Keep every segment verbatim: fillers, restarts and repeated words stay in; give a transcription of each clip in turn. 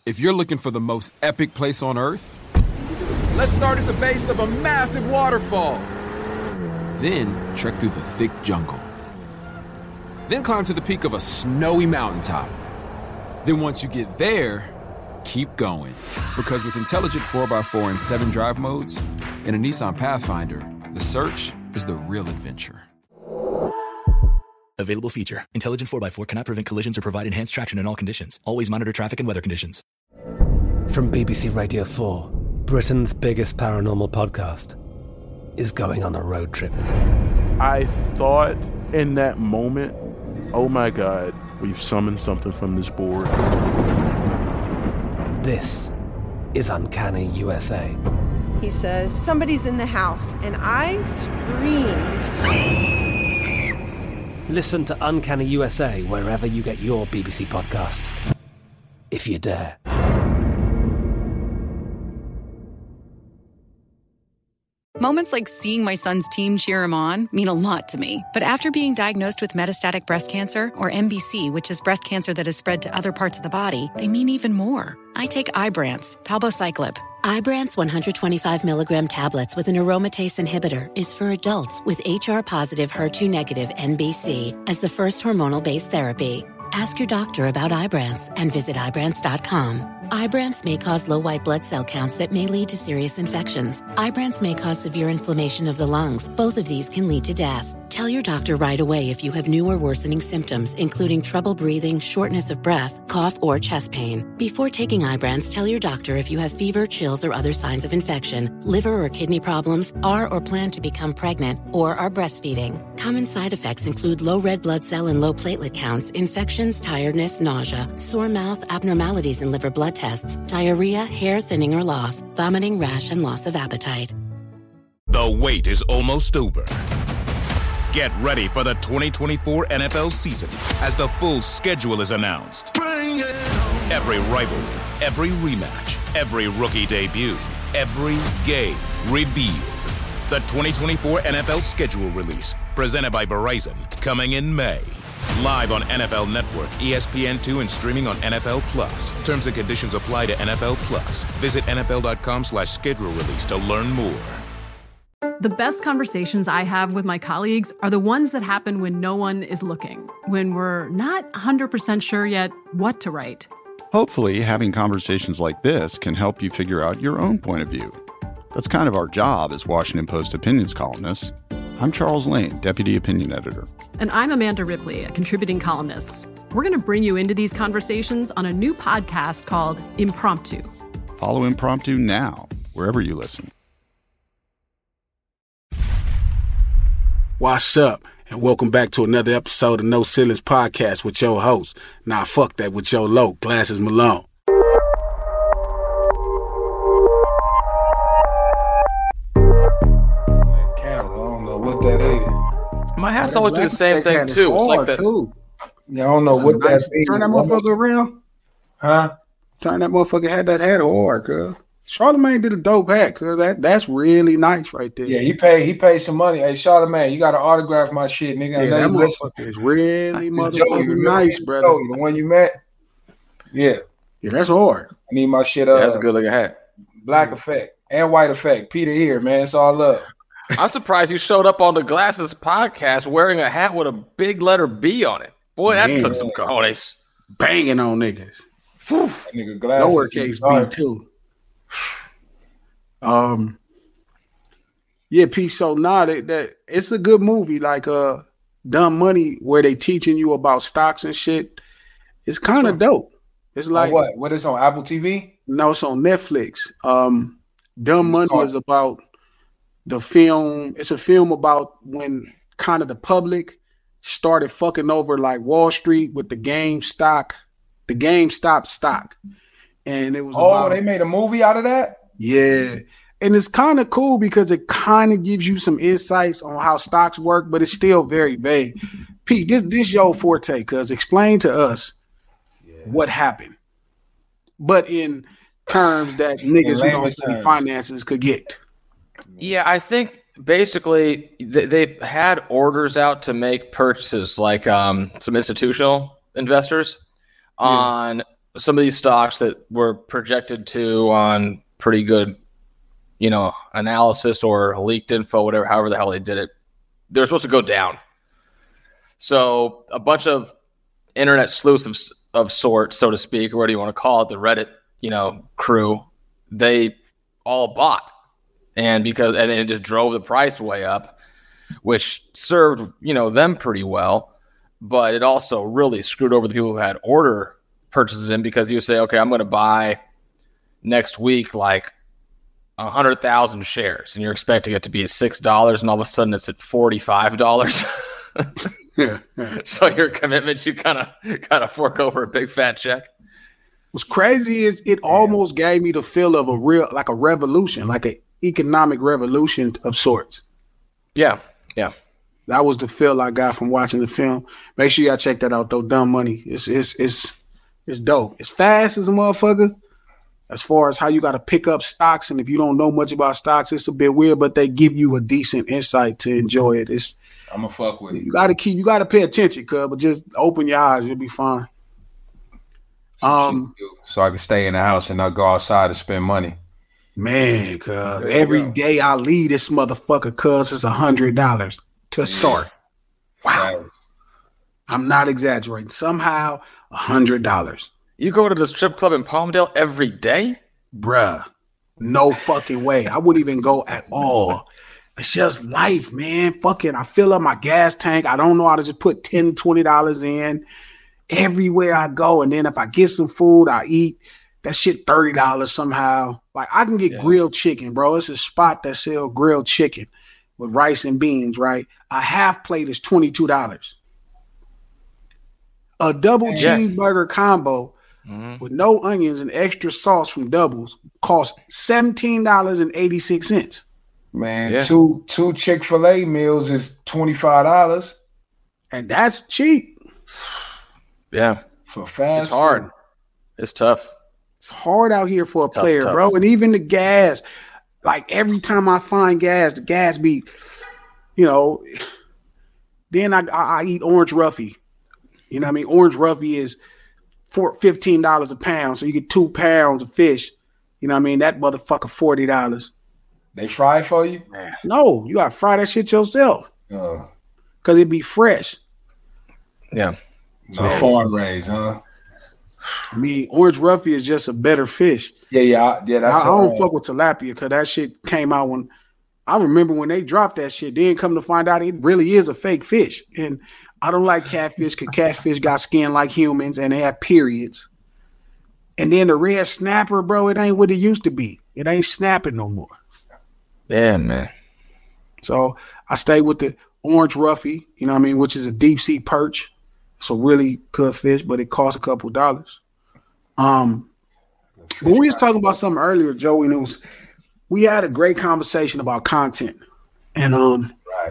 If you're looking for the most epic place on Earth, let's start at the base of a massive waterfall. Then trek through the thick jungle. Then climb to the peak of a snowy mountaintop. Then once you get there, keep going. Because with intelligent four by four and seven drive modes and a Nissan Pathfinder, the search is the real adventure. Available feature. Intelligent four by four cannot prevent collisions or provide enhanced traction in all conditions. Always monitor traffic and weather conditions. From B B C Radio four, Britain's biggest paranormal podcast is going on a road trip. I thought in that moment, oh my God, we've summoned something from this board. This is Uncanny U S A. He says, somebody's in the house, and I screamed. Listen to Uncanny U S A wherever you get your B B C podcasts, if you dare. Moments like seeing my son's team cheer him on mean a lot to me. But after being diagnosed with metastatic breast cancer, or M B C, which is breast cancer that has spread to other parts of the body, they mean even more. I take Ibrance, palbociclib. Ibrance one hundred twenty-five milligram tablets with an aromatase inhibitor is for adults with H R-positive, H E R two negative N B C as the first hormonal-based therapy. Ask your doctor about Ibrance and visit Ibrance dot com. Ibrance may cause low white blood cell counts that may lead to serious infections. Ibrance may cause severe inflammation of the lungs. Both of these can lead to death. Tell your doctor right away if you have new or worsening symptoms, including trouble breathing, shortness of breath, cough, or chest pain. Before taking Ibrance, tell your doctor if you have fever, chills, or other signs of infection, liver or kidney problems, are or plan to become pregnant, or are breastfeeding. Common side effects include low red blood cell and low platelet counts, infections, tiredness, nausea, sore mouth, abnormalities in liver blood tests, diarrhea, hair thinning or loss, vomiting, rash, and loss of appetite. The wait is almost over. Get ready for the twenty twenty-four N F L season as the full schedule is announced. Every rivalry, every rematch, every rookie debut, every game revealed. The twenty twenty-four N F L schedule release, presented by Verizon, coming in May. Live on N F L Network, E S P N two, and streaming on N F L Plus. Terms and conditions apply to N F L Plus. Visit N F L dot com slash schedule release to learn more. The best conversations I have with my colleagues are the ones that happen when no one is looking, when we're not one hundred percent sure yet what to write. Hopefully, having conversations like this can help you figure out your own point of view. That's kind of our job as Washington Post opinions columnists. I'm Charles Lane, Deputy Opinion Editor. And I'm Amanda Ripley, a contributing columnist. We're going to bring you into these conversations on a new podcast called Impromptu. Follow Impromptu now, wherever you listen. What's up, and welcome back to another episode of No Ceilings Podcast with your host. Nah, fuck that, with your low, Glasses Malone. What that is. My hat's always do the same thing too. It's like that. Too. Yeah, I don't know what nice. that is. Turn that motherfucker around. Huh? Turn that motherfucker had that hat hard, cuz. Charlamagne did a dope hat, cuz that that's really nice right there. Yeah, he paid he paid some money. Hey, Charlamagne, you gotta autograph my shit, nigga. Yeah, that motherfucker is really motherfucking nice, brother. The one you met? Yeah. Yeah, that's hard. I need my shit up. Uh, yeah, that's a good looking hat. Black effect and white effect. Peter here, man. It's all up. I'm surprised you showed up on the Glasses podcast wearing a hat with a big letter B on it. Boy, that Man, took some cojones. Banging on niggas. That nigga Glasses. Lowercase B too. Um, yeah, P. So nah, that, that it's a good movie. Like uh, Dumb Money, where they teaching you about stocks and shit. It's kind of dope. It's like on what? What is on Apple T V? No, it's on Netflix. Um, Dumb Money is about the film. It's a film about when kind of the public started fucking over like Wall Street with the GameStop, the GameStop stock. And it was Oh, about, they made a movie out of that? Yeah. And it's kind of cool because it kind of gives you some insights on how stocks work, but it's still very vague. Pete, this this your forte, cuz explain to us yeah. what happened. But in terms that niggas who don't study finances could get. Yeah, I think basically they, they had orders out to make purchases, like um, some institutional investors on yeah. some of these stocks that were projected to on pretty good, you know, analysis or leaked info, whatever, however the hell they did it, they were supposed to go down. So a bunch of internet sleuths of, of sorts, so to speak, or what do you want to call it, the Reddit, you know, crew, they all bought. And because and then it just drove the price way up, which served, you know, them pretty well. But it also really screwed over the people who had order purchases in, because you say, okay, I'm going to buy next week like one hundred thousand shares, and you're expecting it to be at six dollars, and all of a sudden it's at forty-five dollars. yeah, yeah. So your commitments, you kind of kind of fork over a big fat check. What's crazy is it almost gave me the feel of a real, like a revolution, like an economic revolution of sorts. Yeah, yeah. That was the feel I got from watching the film. Make sure y'all check that out though. Dumb Money. It's it's it's it's dope. It's fast as a motherfucker. As far as how you got to pick up stocks, and if you don't know much about stocks, it's a bit weird, but they give you a decent insight to enjoy it. It's I'm gonna fuck with it. You gotta keep you gotta pay attention, cuz, but just open your eyes, you'll be fine. Um so I can stay in the house and not go outside and spend money. Man, cuz every day I leave this motherfucker, cuz it's a hundred dollars to start. Wow. I'm not exaggerating. Somehow a hundred dollars. You go to the strip club in Palmdale every day? Bruh, no fucking way. I wouldn't even go at all. It's just life, man. Fucking, I fill up my gas tank. I don't know how to just put ten dollars, twenty dollars in everywhere I go. And then if I get some food, I eat. That shit thirty dollars somehow. Like, I can get yeah. grilled chicken, bro. It's a spot that sells grilled chicken with rice and beans, right? A half plate is twenty-two dollars. A double yeah. cheeseburger combo mm-hmm. with no onions and extra sauce from Doubles costs seventeen dollars and eighty-six cents. Man, yeah. two two Chick-fil-A meals is twenty-five dollars. And that's cheap. Yeah. For fast It's hard. food. It's tough. It's hard out here for it's a player, tough, bro. tough. And even the gas, like every time I find gas, the gas be, you know, then I, I, I eat Orange Roughy. You know what I mean? Orange Roughy is for fifteen dollars a pound. So you get two pounds of fish. You know what I mean? That motherfucker forty dollars. They fry for you? No, you gotta fry that shit yourself. Oh. Cause it be fresh. Yeah. So no. Farm raised, huh? I mean, Orange Roughy is just a better fish. Yeah, yeah, yeah. That's I, I don't fuck with tilapia because that shit came out when I remember when they dropped that shit. Then come to find out it really is a fake fish. And I don't like catfish because catfish got skin like humans and they have periods. And then the red snapper, bro, it ain't what it used to be. It ain't snapping no more. Yeah, man. So I stay with the Orange Roughy, you know what I mean, which is a deep sea perch. It's a really good fish, but it costs a couple dollars. Um, but we was talking about something earlier, Joey, and it was we had a great conversation about content, and um, right.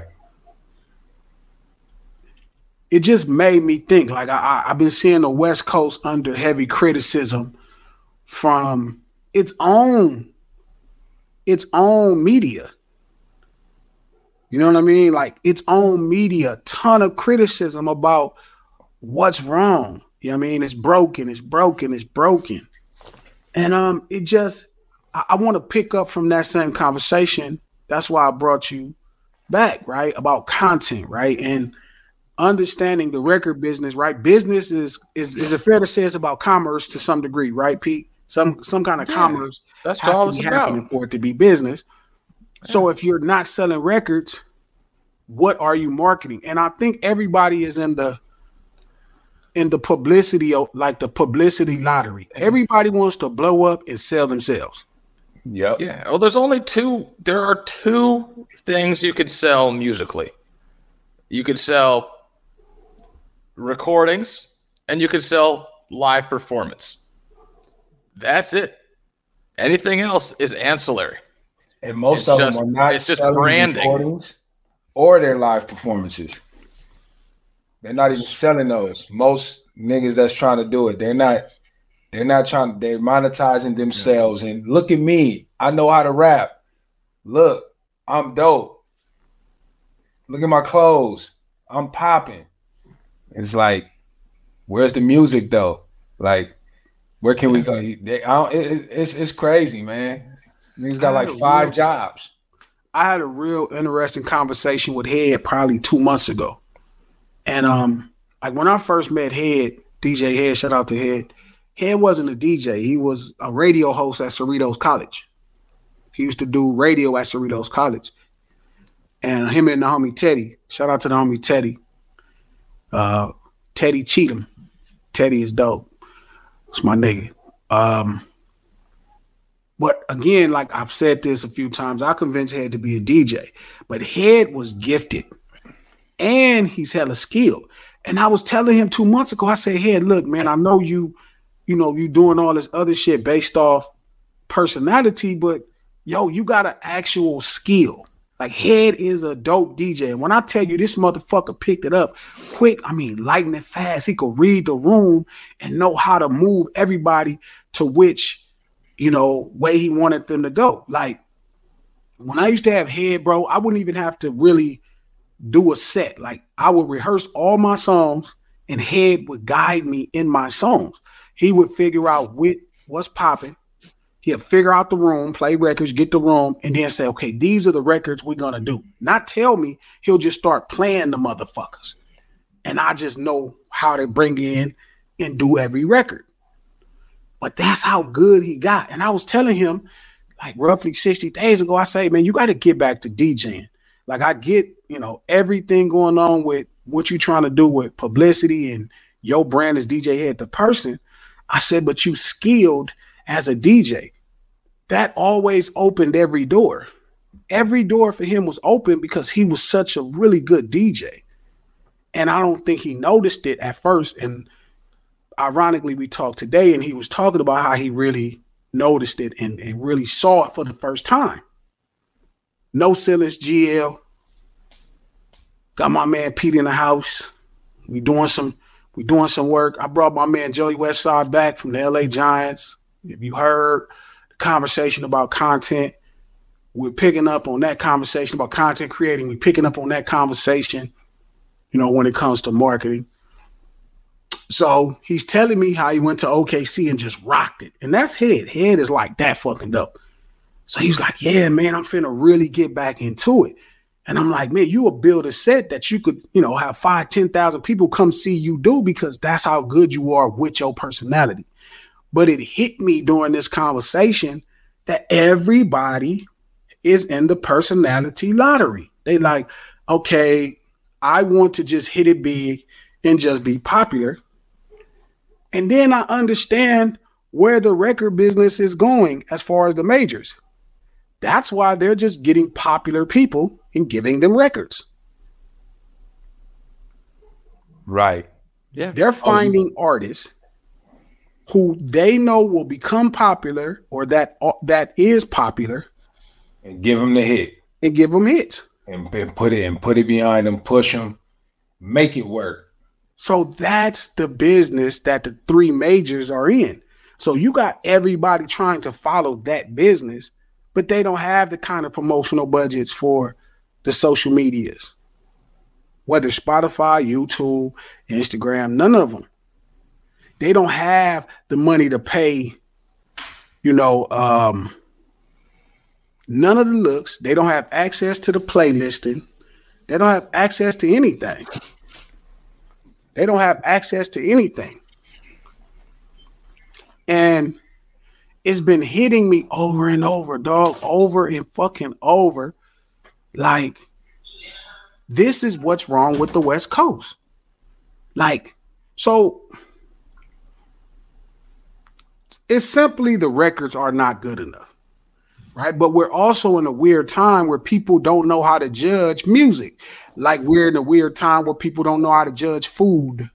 It just made me think. Like I, I, I've been seeing the West Coast under heavy criticism from its own, its own media. You know what I mean? Like its own media, ton of criticism about what's wrong. You know what I mean? It's broken, it's broken, it's broken. And um, it just, I, I want to pick up from that same conversation. That's why I brought you back, right? About content, right? And understanding the record business, right? Business is, is, is it fair to say it's about commerce to some degree, right, Pete? Some some kind of yeah, commerce that's has all to be it's happening about. for it to be business. Yeah. So if you're not selling records, what are you marketing? And I think everybody is in the in the publicity, like the publicity lottery. Everybody wants to blow up and sell themselves. Yep. Yeah. Oh, there's only two. There are two things you could sell musically. You could sell recordings and you could sell live performance. That's it. Anything else is ancillary. And most it's of just, them are not it's just selling branding recordings or their live performances. They're not even selling those. Most niggas that's trying to do it, they're not. They're not trying. They're monetizing themselves. Yeah. And look at me. I know how to rap. Look, I'm dope. Look at my clothes. I'm popping. It's like, where's the music though? Like, Where can we go? They, I don't, it, it's it's crazy, man. Niggas got like five real, jobs. I had a real interesting conversation with Head probably two months ago, and um, like when I first met Head, D J Head, shout out to Head. Head wasn't a D J. He was a radio host at Cerritos College. He used to do radio at Cerritos College, and him and the homie Teddy. Shout out to the homie Teddy. Uh, Teddy Cheatham. Teddy is dope. It's my nigga. Um, but again, like I've said this a few times, I convinced Head to be a D J. But Head was gifted. And he's hella skilled. And I was telling him two months ago, I said, Head, look, man, I know you, you know, you doing all this other shit based off personality, but yo, you got an actual skill. Like Head is a dope D J. And when I tell you this motherfucker picked it up quick, I mean lightning fast. He could read the room and know how to move everybody to which, you know, way he wanted them to go. Like when I used to have Head, bro, I wouldn't even have to really do a set. Like I would rehearse all my songs and Head would guide me in my songs. He would figure out what, what's popping. He'll figure out the room, play records, get the room, and then say, okay, these are the records we're going to do. Not tell me. He'll just start playing the motherfuckers. And I just know how to bring in and do every record. But that's how good he got. And I was telling him, like roughly sixty days ago, I say, man, you got to get back to DJing. Like I get, you know, everything going on with what you're trying to do with publicity and your brand as D J Head, the person. I said, but you skilled as a D J. That always opened every door. Every door for him was open because he was such a really good D J. And I don't think he noticed it at first. And ironically, we talked today and he was talking about how he really noticed it and, and really saw it for the first time. No Ceilings G L. Got my man Pete in the house. We doing some, we doing some work. I brought my man Joey Westside back from the L A Giants. If you heard the conversation about content, we're picking up on that conversation about content creating. We're picking up on that conversation, you know, when it comes to marketing. So he's telling me how he went to O K C and just rocked it. And that's Head. Head is like that fucking dope. So he's like, yeah, man, I'm finna really get back into it. And I'm like, man, you will build a set that you could, you know, have five, ten thousand people come see you do because that's how good you are with your personality. But it hit me during this conversation that everybody is in the personality lottery. They like, okay, I want to just hit it big and just be popular. And then I understand where the record business is going as far as the majors. That's why they're just getting popular people and giving them records. Right. Yeah. They're finding oh. artists who they know will become popular or that uh, that is popular, and give them the hit and give them hits and, and put it and put it behind them, push them, make it work. So that's the business that the three majors are in. So you got everybody trying to follow that business, but they don't have the kind of promotional budgets for the social medias, whether Spotify, YouTube, Instagram, none of them. They don't have the money to pay, you know, um, none of the looks. They don't have access to the playlisting. They don't have access to anything. They don't have access to anything. And it's been hitting me over and over, dog, over and fucking over. Like, this is what's wrong with the West Coast. Like, so it's simply the records are not good enough, right? But we're also in a weird time where people don't know how to judge music. Like we're in a weird time where people don't know how to judge food.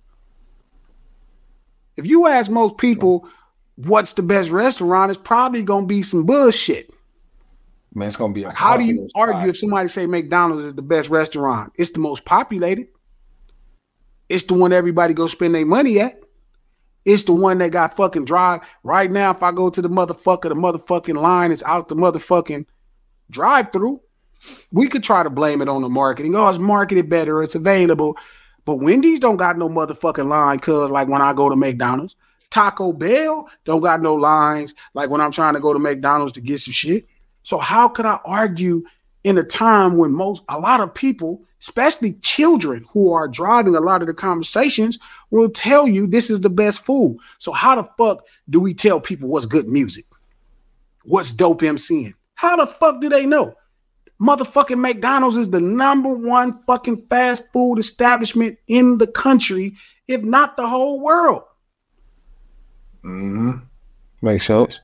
If you ask most people what's the best restaurant, it's probably going to be some bullshit. Man, it's going to be a How do you argue spot. If somebody say McDonald's is the best restaurant? It's the most populated. It's the one everybody go spend their money at. It's the one that got fucking drive. Right now, if I go to the motherfucker, the motherfucking line is out the motherfucking drive-through. We could try to blame it on the marketing. Oh, it's marketed better. It's available. But Wendy's don't got no motherfucking line because like when I go to McDonald's, Taco Bell don't got no lines like when I'm trying to go to McDonald's to get some shit. So how could I argue in a time when most a lot of people, especially children who are driving a lot of the conversations, will tell you this is the best food. So how the fuck do we tell people what's good music? What's dope MCing? How the fuck do they know? Motherfucking McDonald's is the number one fucking fast food establishment in the country, if not the whole world. Mm-hmm. Makes sense.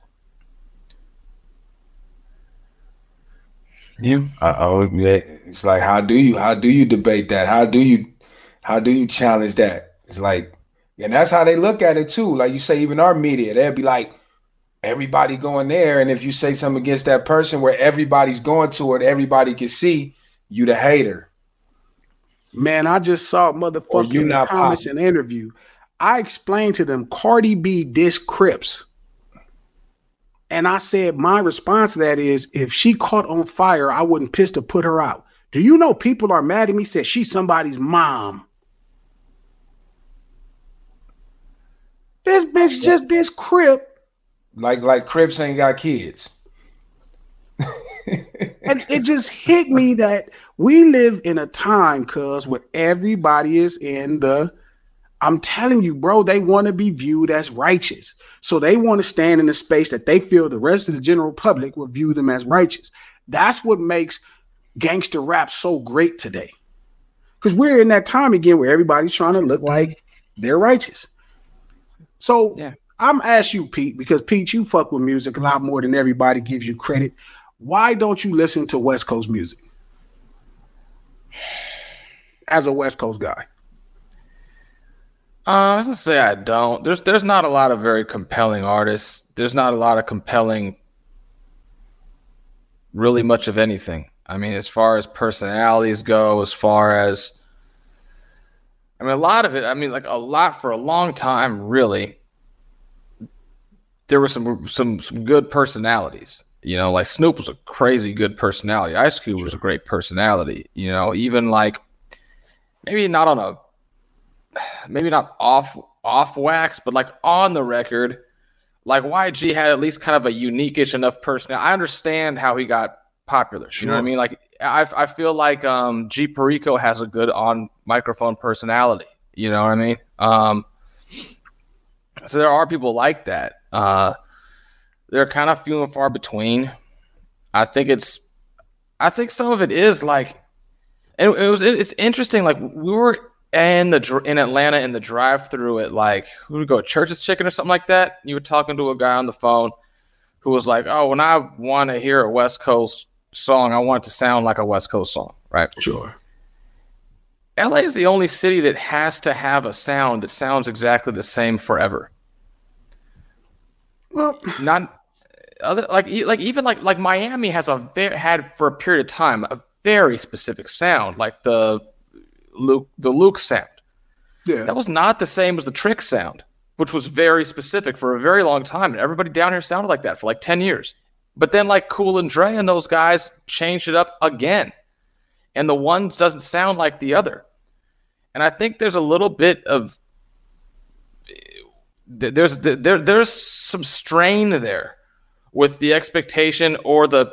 You, uh, oh, yeah. It's like, how do you, how do you debate that? How do you, how do you challenge that? It's like, and that's how they look at it too. Like you say, even our media, they'll be like, everybody going there, and if you say something against that person where everybody's going to it, everybody can see you the hater. Man, I just saw motherfucker in the comments in the interview. I explained to them Cardi B diss Crips. And I said my response to that is, if she caught on fire, I wouldn't piss to put her out. Do you know people are mad at me? Said she's somebody's mom. This bitch just this Crip. Like like Crips ain't got kids. And it just hit me that we live in a time, cuz, where everybody is in the, I'm telling you, bro, they want to be viewed as righteous. So they want to stand in a space that they feel the rest of the general public will view them as righteous. That's what makes gangster rap so great today. Because we're in that time again where everybody's trying to look like they're righteous. So yeah. I'm asking you, Pete, because Pete, you fuck with music a lot more than everybody gives you credit. Why don't you listen to West Coast music? As a West Coast guy. Uh, I was gonna say I don't. There's there's not a lot of very compelling artists. There's not a lot of compelling, really much of anything. I mean, as far as personalities go, as far as, I mean, a lot of it. I mean, like a lot for a long time, really. There were some some some good personalities. You know, like Snoop was a crazy good personality. Ice Cube was a great personality. You know, even like maybe not on a. Maybe not off off wax, but like on the record, like Y G had at least kind of a unique-ish enough personality. I understand how he got popular. Sure. You know what I mean? Like I I feel like um, G Perico has a good on microphone personality. You know what I mean? Um, so there are people like that. Uh, they're kind of few and far between. I think it's, I think some of it is like, and it was it's interesting. Like we were. And the in Atlanta in the drive-through at like who would go Church's Chicken or something like that. You were talking to a guy on the phone who was like, "Oh, when I want to hear a West Coast song, I want it to sound like a West Coast song, right?" Sure. L A is the only city that has to have a sound that sounds exactly the same forever. Well, not other like like even like like Miami has a very had for a period of time a very specific sound, like the. Luke, the Luke sound. Yeah. That was not the same as the Trick sound, which was very specific for a very long time. And everybody down here sounded like that for like ten years. But then like Cool and Dre and those guys changed it up again. And the one doesn't sound like the other. And I think there's a little bit of there's there there's some strain there with the expectation or the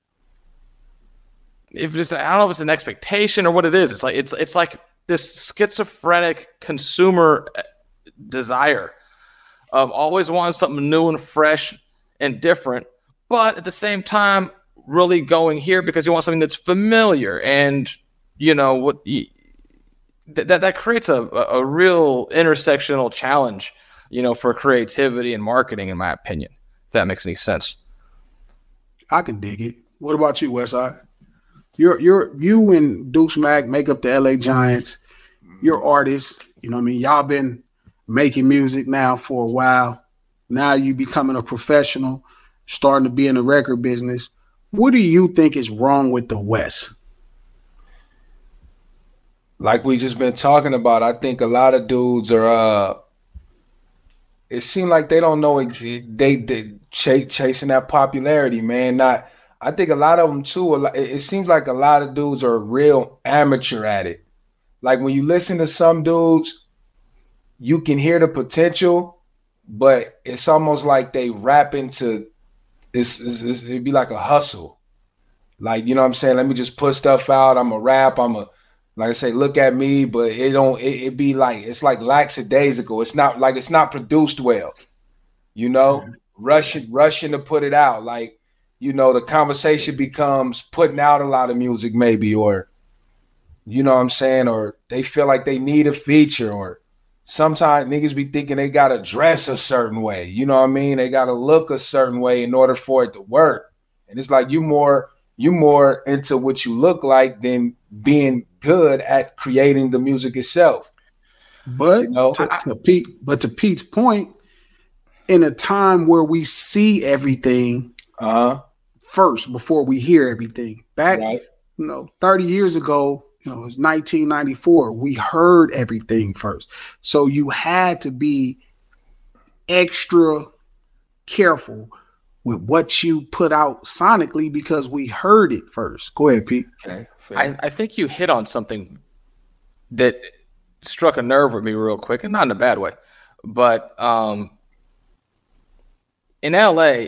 If it's, I don't know if it's an expectation or what it is. It's like it's it's like this schizophrenic consumer desire of always wanting something new and fresh and different, but at the same time, really going here because you want something that's familiar. And you know what that that, that creates a, a real intersectional challenge, you know, for creativity and marketing, in my opinion. If that makes any sense. I can dig it. What about you, Westside? You're you're you and Deuce Mac make up the L A Giants. You're artists, you know what I mean? Y'all been making music now for a while. Now you becoming a professional, starting to be in the record business. What do you think is wrong with the West? Like we just been talking about, I think a lot of dudes are uh it seems like they don't know it, they they ch- chasing that popularity, man. Not I think a lot of them too, it seems like a lot of dudes are real amateur at it. Like when you listen to some dudes, you can hear the potential, but it's almost like they rap into it's, it's, it's it'd be like a hustle. Like, you know what I'm saying? Let me just put stuff out. I'm a rap. I'm a, like I say, look at me, but it don't, it, it be like, it's like lackadaisical. It's not like, it's not produced well, you know, mm-hmm. rushing, rushing to put it out. Like, you know, the conversation becomes putting out a lot of music maybe, or, you know what I'm saying? Or they feel like they need a feature, or sometimes niggas be thinking they got to dress a certain way. You know what I mean? They got to look a certain way in order for it to work. And it's like, you more, you more into what you look like than being good at creating the music itself. But you know? to, to Pete, but to Pete's point, in a time where we see everything uh-huh. first before we hear everything, back right. you know, thirty years ago, you know, it was nineteen ninety-four. We heard everything first, so you had to be extra careful with what you put out sonically because we heard it first. Go ahead, Pete. Okay. I, I think you hit on something that struck a nerve with me real quick, and not in a bad way. But um, in L A,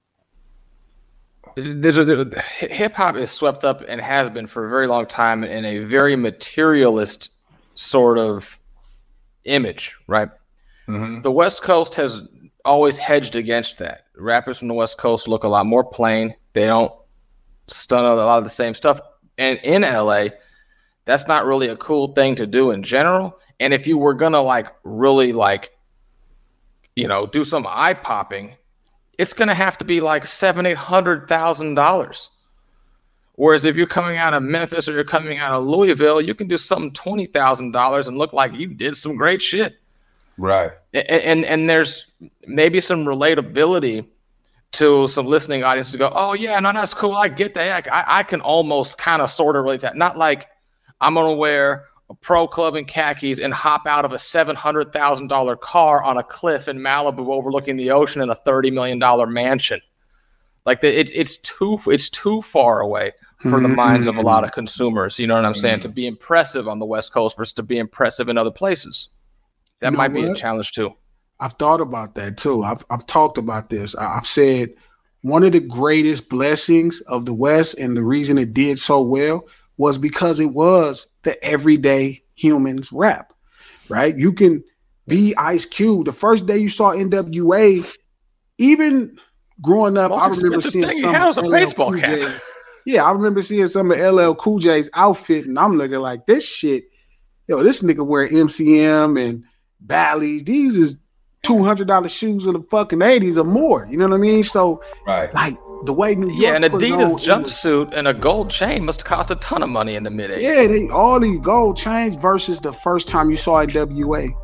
there's a, hip hop is swept up and has been for a very long time in a very materialist sort of image, right? Mm-hmm. The West Coast has always hedged against that. Rappers from the West Coast look a lot more plain. They don't stun a lot of the same stuff. And in L A, that's not really a cool thing to do in general. And if you were gonna like really like, you know, do some eye popping, it's gonna have to be like seven, eight hundred thousand dollars. Whereas if you're coming out of Memphis or you're coming out of Louisville, you can do something twenty thousand dollars and look like you did some great shit. Right. And, and and there's maybe some relatability to some listening audience to go, oh yeah, no, that's cool. I get that. I, I can almost kind of sort of relate to that. Not like I'm going to wear a pro club and khakis and hop out of a seven hundred thousand dollars car on a cliff in Malibu overlooking the ocean in a thirty million dollars mansion. Like the, it's it's too it's too far away for the minds of a lot of consumers. You know what I'm saying? To be impressive on the West Coast versus to be impressive in other places. That You know might be what? a challenge too. I've thought about that too. I've I've talked about this. I- I've said one of the greatest blessings of the West and the reason it did so well was because it was the everyday humans rap, right? You can be Ice Cube. The first day you saw N W A, even growing up, Most I remember expensive seeing thing he some had was a L L baseball Cool cap. J. Yeah, I remember seeing some of L L Cool J's outfit, and I'm looking like this shit. Yo, this nigga wear M C M and Bally. These is two hundred dollars shoes in the fucking eighties or more. You know what I mean? So, right. like the way New York Yeah, an put it Adidas on, jumpsuit and a gold chain must have cost a ton of money in the mid eighties. yeah, they, all these gold chains versus the first time you saw N W A.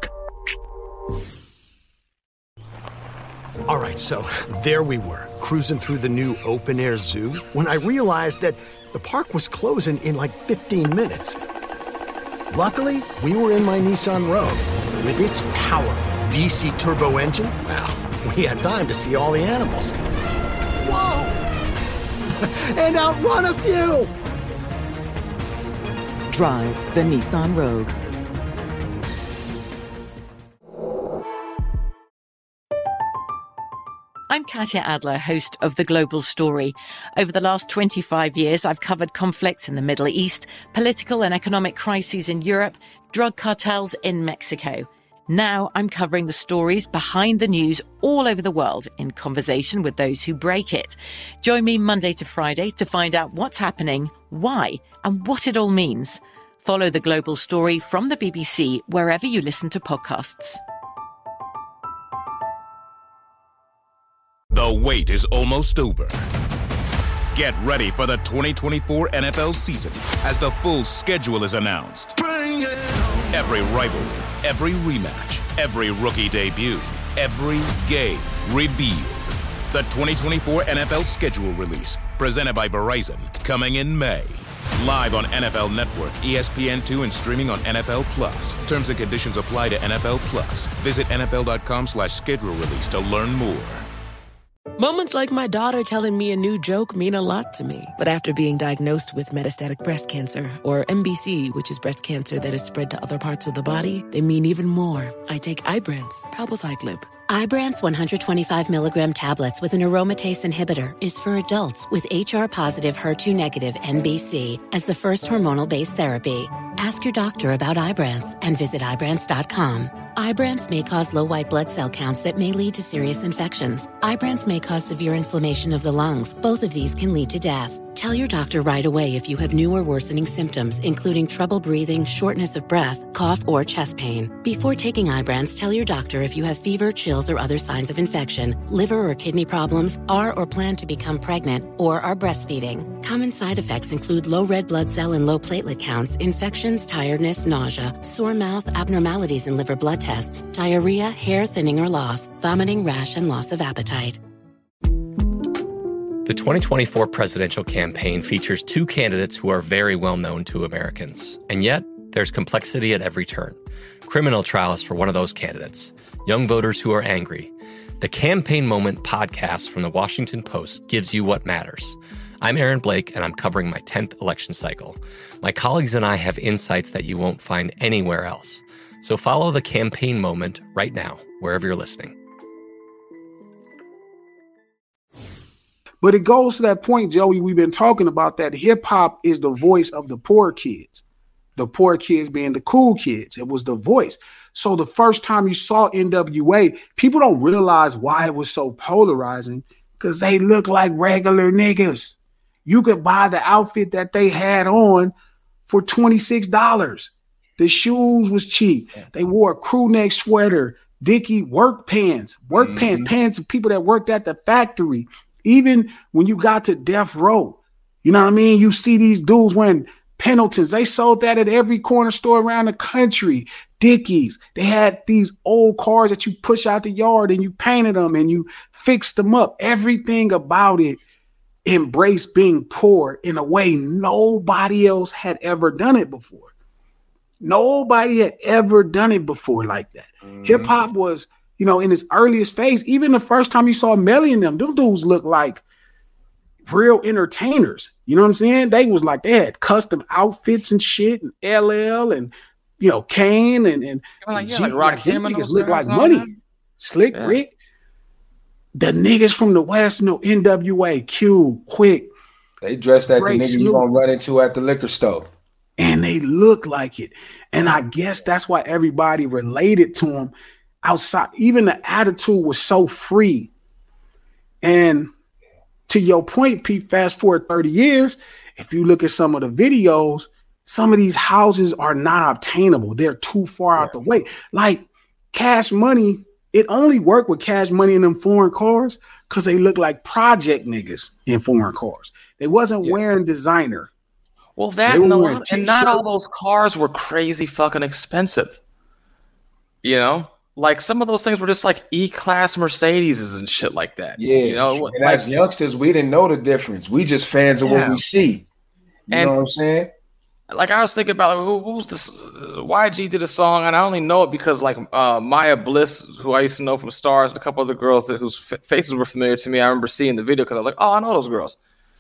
All right, so there we were, cruising through the new open-air zoo when I realized that the park was closing in like fifteen minutes. Luckily, we were in my Nissan Rogue. With its powerful V C turbo engine, well, we had time to see all the animals. Whoa! And outrun a few! Drive the Nissan Rogue. I'm Katya Adler, host of The Global Story. Over the last twenty-five years, I've covered conflicts in the Middle East, political and economic crises in Europe, drug cartels in Mexico. Now I'm covering the stories behind the news all over the world in conversation with those who break it. Join me Monday to Friday to find out what's happening, why, and what it all means. Follow The Global Story from the B B C wherever you listen to podcasts. The wait is almost over. Get ready for the twenty twenty-four N F L season as the full schedule is announced. Every rivalry, every rematch, every rookie debut, every game revealed. The twenty twenty-four N F L schedule release, presented by Verizon, coming in May. Live on N F L Network, E S P N two, and streaming on N F L Plus. Terms and conditions apply to N F L Plus. Visit nfl.com slash schedule release to learn more. Moments like my daughter telling me a new joke mean a lot to me. But after being diagnosed with metastatic breast cancer, or M B C, which is breast cancer that is spread to other parts of the body, they mean even more. I take Ibrance, palbociclib. Ibrance one hundred twenty-five milligram tablets with an aromatase inhibitor is for adults with H R-positive, H E R two negative N B C as the first hormonal-based therapy. Ask your doctor about Ibrance and visit Ibrance dot com. Ibrance may cause low white blood cell counts that may lead to serious infections. Ibrance may cause severe inflammation of the lungs. Both of these can lead to death. Tell your doctor right away if you have new or worsening symptoms, including trouble breathing, shortness of breath, cough, or chest pain. Before taking Ibrance, tell your doctor if you have fever, chills, or other signs of infection, liver or kidney problems, are or plan to become pregnant, or are breastfeeding. Common side effects include low red blood cell and low platelet counts, infections, tiredness, nausea, sore mouth, abnormalities in liver blood tests, diarrhea, hair thinning or loss, vomiting, rash, and loss of appetite. The twenty twenty-four presidential campaign features two candidates who are very well known to Americans. And yet, there's complexity at every turn. Criminal trials for one of those candidates. Young voters who are angry. The Campaign Moment podcast from the Washington Post gives you what matters. I'm Aaron Blake, and I'm covering my tenth election cycle. My colleagues and I have insights that you won't find anywhere else. So follow The Campaign Moment right now, wherever you're listening. But it goes to that point, Joey, we've been talking about that hip hop is the voice of the poor kids. The poor kids being the cool kids. It was the voice. So the first time you saw N W A, people don't realize why it was so polarizing because they look like regular niggas. You could buy the outfit that they had on for twenty-six dollars. The shoes was cheap. They wore a crew neck sweater, Dickie work pants, work mm-hmm. pants, pants of people that worked at the factory. Even when you got to Death Row, you know what I mean? You see these dudes wearing Pendletons. They sold that at every corner store around the country. Dickies. They had these old cars that you push out the yard and you painted them and you fixed them up. Everything about it embraced being poor in a way nobody else had ever done it before. Nobody had ever done it before like that. Mm-hmm. Hip hop was, you know, in its earliest phase, even the first time you saw Melly and them, them dudes looked like real entertainers. You know what I'm saying? They was like, they had custom outfits and shit, and L L and, you know, Kane and, and, like, yeah, G, like Rock Him and niggas look like money. That. Slick yeah. Rick. The niggas from the West, you know, N W A, Q, Quick. They dressed like the nigga Snoop. You gonna run into at the liquor store. And they look like it. And I guess that's why everybody related to them. Outside, even the attitude was so free. And to your point, Pete, fast forward thirty years, if you look at some of the videos, some of these houses are not obtainable. They're too far out the way. Like Cash Money, it only worked with Cash Money in them foreign cars because they look like project niggas in foreign cars. They wasn't yeah. wearing designer. Well, that and, a lot, and not all those cars were crazy fucking expensive. You know? Like some of those things were just like E-Class Mercedeses and shit like that. Yeah, you know, and like, as youngsters, we didn't know the difference. We just fans of yeah. what we see. You and, know what I'm saying? Like I was thinking about who, who's this? Uh, Y G did a song, and I only know it because like uh, Maya Bliss, who I used to know from Stars, and a couple other girls that whose f- faces were familiar to me. I remember seeing the video because I was like, oh, I know those girls.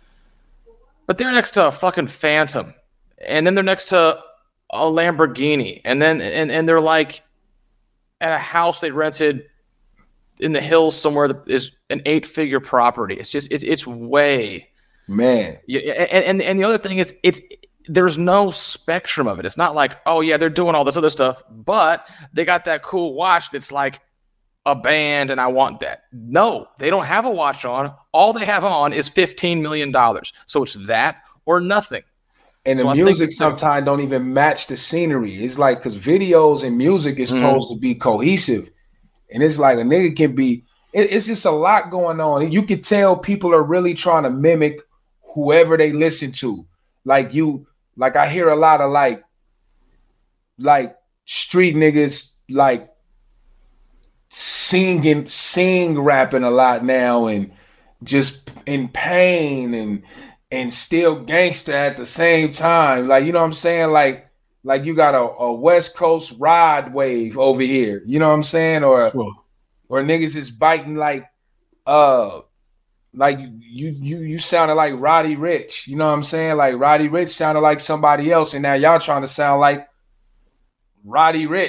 But they're next to a fucking Phantom, and then they're next to a Lamborghini, and then and and they're like. At a house they rented in the hills somewhere that is an eight-figure property. It's just it's it's way man. Yeah, and, and and the other thing is it's there's no spectrum of it. It's not like, oh yeah, they're doing all this other stuff, but they got that cool watch that's like a band and I want that. No, they don't have a watch on. All they have on is fifteen million dollars. So it's that or nothing. And the so music sometimes don't even match the scenery. It's like because videos and music is supposed mm. to be cohesive. And it's like a nigga can be, it, it's just a lot going on. You can tell people are really trying to mimic whoever they listen to. Like you, like I hear a lot of like, like street niggas like singing, sing rapping a lot now and just in pain and and still gangster at the same time. Like, you know what I'm saying? Like, like you got a, a West Coast ride wave over here. You know what I'm saying? Or, sure. or niggas is biting like, uh, like you, you, you sounded like Roddy Ricch. You know what I'm saying? Like Roddy Ricch sounded like somebody else. And now y'all trying to sound like Roddy Ricch.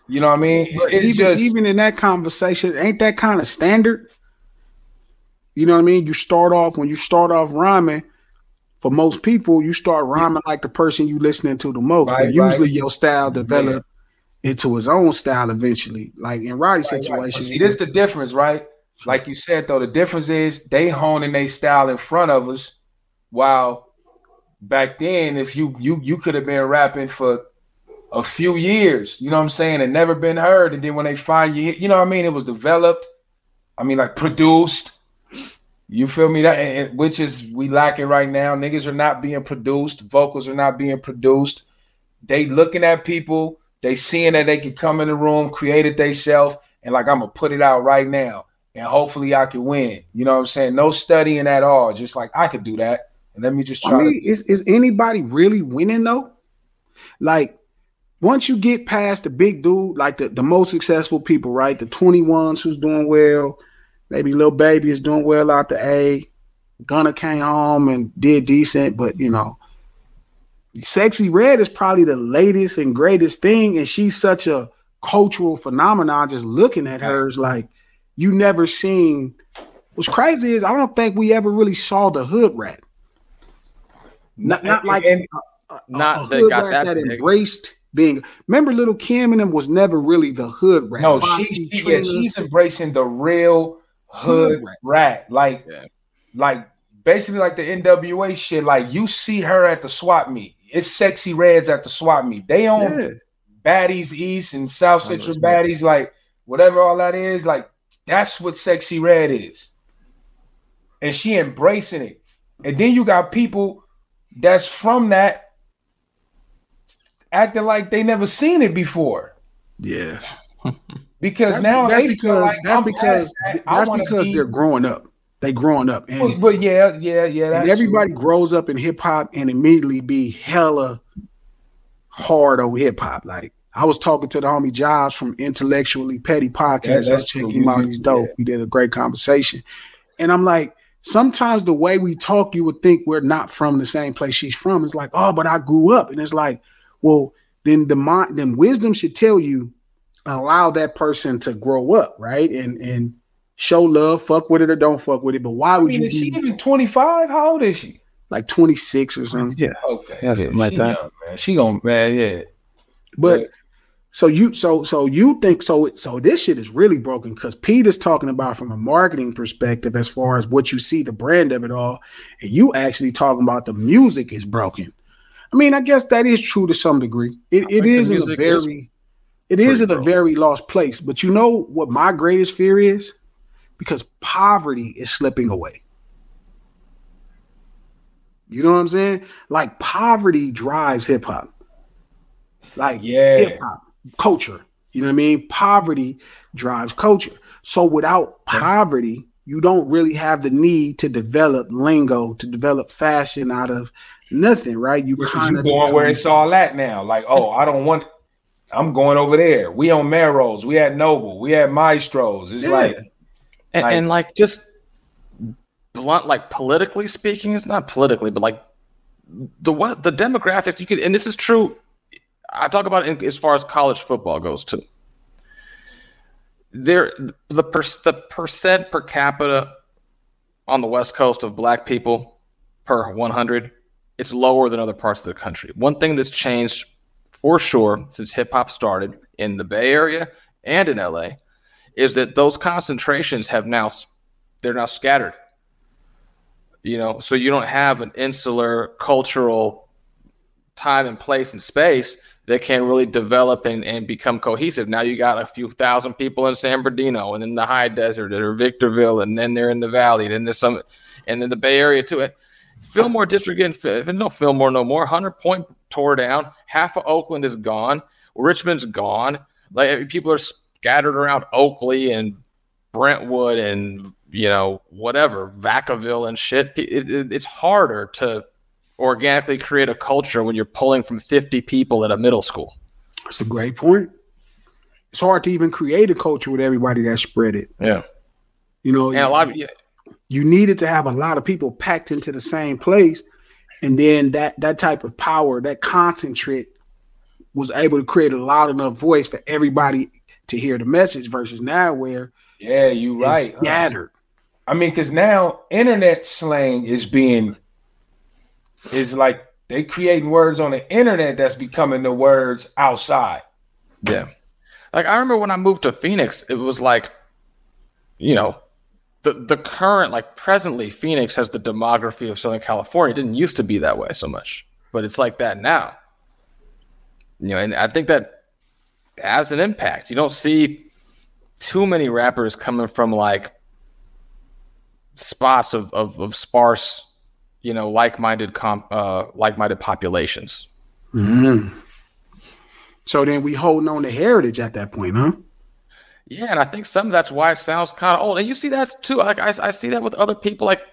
You know what I mean? But It's even, just even in that conversation, ain't that kind of standard? You know what I mean? You start off, when you start off rhyming, for most people, you start rhyming like the person you listening to the most. Right, but usually right. your style develop yeah. into his own style eventually. Like in Roddy's right, situation. Right. See, this is the difference, right? Like you said, though, the difference is they honing their style in front of us, while back then, if you you you could have been rapping for a few years, you know what I'm saying, and never been heard, and then when they find you, you know what I mean, it was developed. I mean, like produced. You feel me? That and, which is we lacking right now. Niggas are not being produced. Vocals are not being produced. They looking at people. They seeing that they can come in the room, create it themselves, and like I'm gonna put it out right now, and hopefully I can win. You know what I'm saying? No studying at all. Just like I could do that, and let me just try. I mean, to- is is anybody really winning though? Like. Once you get past the big dude, like the, the most successful people, right? The twenty-ones who's doing well, maybe Lil Baby is doing well out the A. Gunna came home and did decent, but you know, Sexy Red is probably the latest and greatest thing, and she's such a cultural phenomenon. Just looking at her is like you never seen. What's crazy is I don't think we ever really saw the hood rat. Not, not like and, a, a, not a that hood got rat that that big. embraced. Being remember, Little Kim and them was never really the hood rat. No, Foxy, she, she Trina, yeah, she's embracing the real hood, Hood rat. rat. Like, Yeah. like basically like the N W A shit. Like you see her at the swap meet. It's Sexy Reds at the swap meet. They own Yeah. Baddies East and South Central Baddies, like whatever all that is. Like that's what Sexy Red is, and she embracing it. And then you got people that's from that acting like they never seen it before. Yeah, because that's, now that's they because feel like that's I'm because past that. I that's wanna because be- they're growing up. They growing up, and, But, but yeah, yeah, yeah. and that's everybody true. grows up in hip hop and immediately be hella hard on hip hop. Like I was talking to the homie Jobs from Intellectually Petty Podcast. Yeah, that's Check true. him out. You- He's dope. yeah. We did a great conversation, and I'm like. Sometimes the way we talk, you would think we're not from the same place she's from. It's like, oh, but I grew up. And it's like, well, then the mind, then wisdom should tell you, allow that person to grow up, right? And and show love, fuck with it or don't fuck with it. But why I would mean, you is she be even twenty-five? How old is she? like twenty-six or something? Yeah. Okay. That's yeah, my she time. young, man. She gonna man, yeah. But Right. so you so so you think so so this shit is really broken because Pete is talking about from a marketing perspective as far as what you see, the brand of it all, and you actually talking about the music is broken. I mean, I guess that is true to some degree. It it think the is in a music is very it is in a very lost place. But you know what my greatest fear is? Because poverty is slipping away. You know what I'm saying? Like poverty drives hip hop. Like Yeah. hip hop culture. You know what I mean? Poverty drives culture. So without poverty, you don't really have the need to develop lingo, to develop fashion out of nothing, right? You Because kind you of going where it's all at now. Like, oh, I don't want. I'm going over there. We on Melrose. We at Noble. We at Maestros. It's Yeah. like, And, Like- and like just blunt, like politically speaking, it's not politically, but like the what the demographics you could, and this is true. I talk about it in, as far as college football goes too. There, the per, the percent per capita on the West Coast of Black people per one hundred, it's lower than other parts of the country. One thing that's changed for sure since hip hop started in the Bay Area and in L A is that those concentrations have now they're now scattered. You know, so you don't have an insular cultural time and place and space that can really develop and, and become cohesive. Now you got a few thousand people in San Bernardino and in the high desert or Victorville, and then they're in the valley, and then there's some, and then the Bay Area too. Fillmore District, if there's no Fillmore no more, Hunter Point tore down, half of Oakland is gone, Richmond's gone. Like people are scattered around Oakley and Brentwood and you know whatever Vacaville and shit. It, it, it's harder to organically create a culture when you're pulling from fifty people at a middle school. That's a great point. It's hard to even create a culture with everybody that spread it. Yeah. You know, And a lot of yeah, you needed to have a lot of people packed into the same place, and then that that type of power, that concentrate, was able to create a loud enough voice for everybody to hear the message versus now where yeah, you right. It's scattered. I mean, because now internet slang is being is like they creating words on the internet that's becoming the words outside. Yeah. Like I remember when I moved to Phoenix, it was like, you know, the the current, like presently Phoenix has the demography of Southern California. It didn't used to be that way so much, but it's like that now. You know, and I think that has an impact. You don't see too many rappers coming from like spots of of, of sparse, you know, like-minded comp, uh, like-minded populations. Mm-hmm. So then we holding on to heritage at that point, huh? Yeah, and I think some of that's why it sounds kind of old. And you see that too. Like I, I see that with other people. Like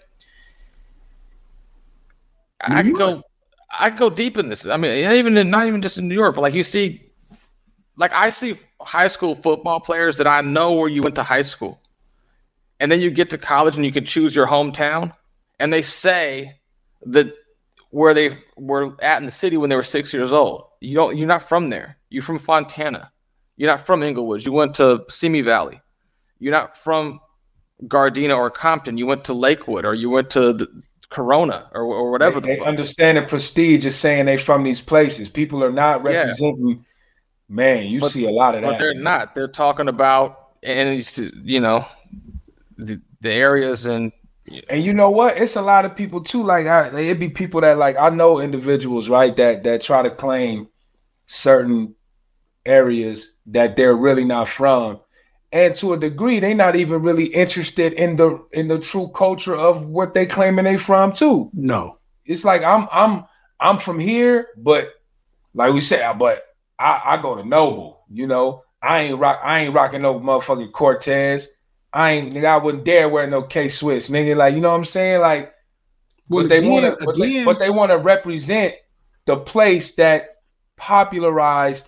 I could go, I could go deep in this. I mean, even in, not even just in New York, but like you see, like I see high school football players that I know where you went to high school, and then you get to college and you can choose your hometown, and they say that where they were at in the city when they were six years old. You don't. You're not from there. You're from Fontana. You're not from Inglewood. You went to Simi Valley. You're not from Gardena or Compton. You went to Lakewood or you went to the Corona or, or whatever. They, the they understand the prestige of saying they from these places. People are not representing. Yeah. Man, you but, see a lot of but that. But they're not. They're talking about, and you know, the the areas and. And you know what? It's a lot of people too. Like, I, like it'd be people that like I know individuals, right? That that try to claim certain areas that they're really not from, and to a degree, they're not even really interested in the in the true culture of what they claiming they from too. No, it's like I'm I'm I'm from here, but like we said, but I, I go to Noble. You know, I ain't rock. I ain't rocking no motherfucking Cortez. I ain't, nigga, I wouldn't dare wear no K-Swiss, nigga. Like, you know what I'm saying? Like, well, but they want to, but they, but they want to represent the place that popularized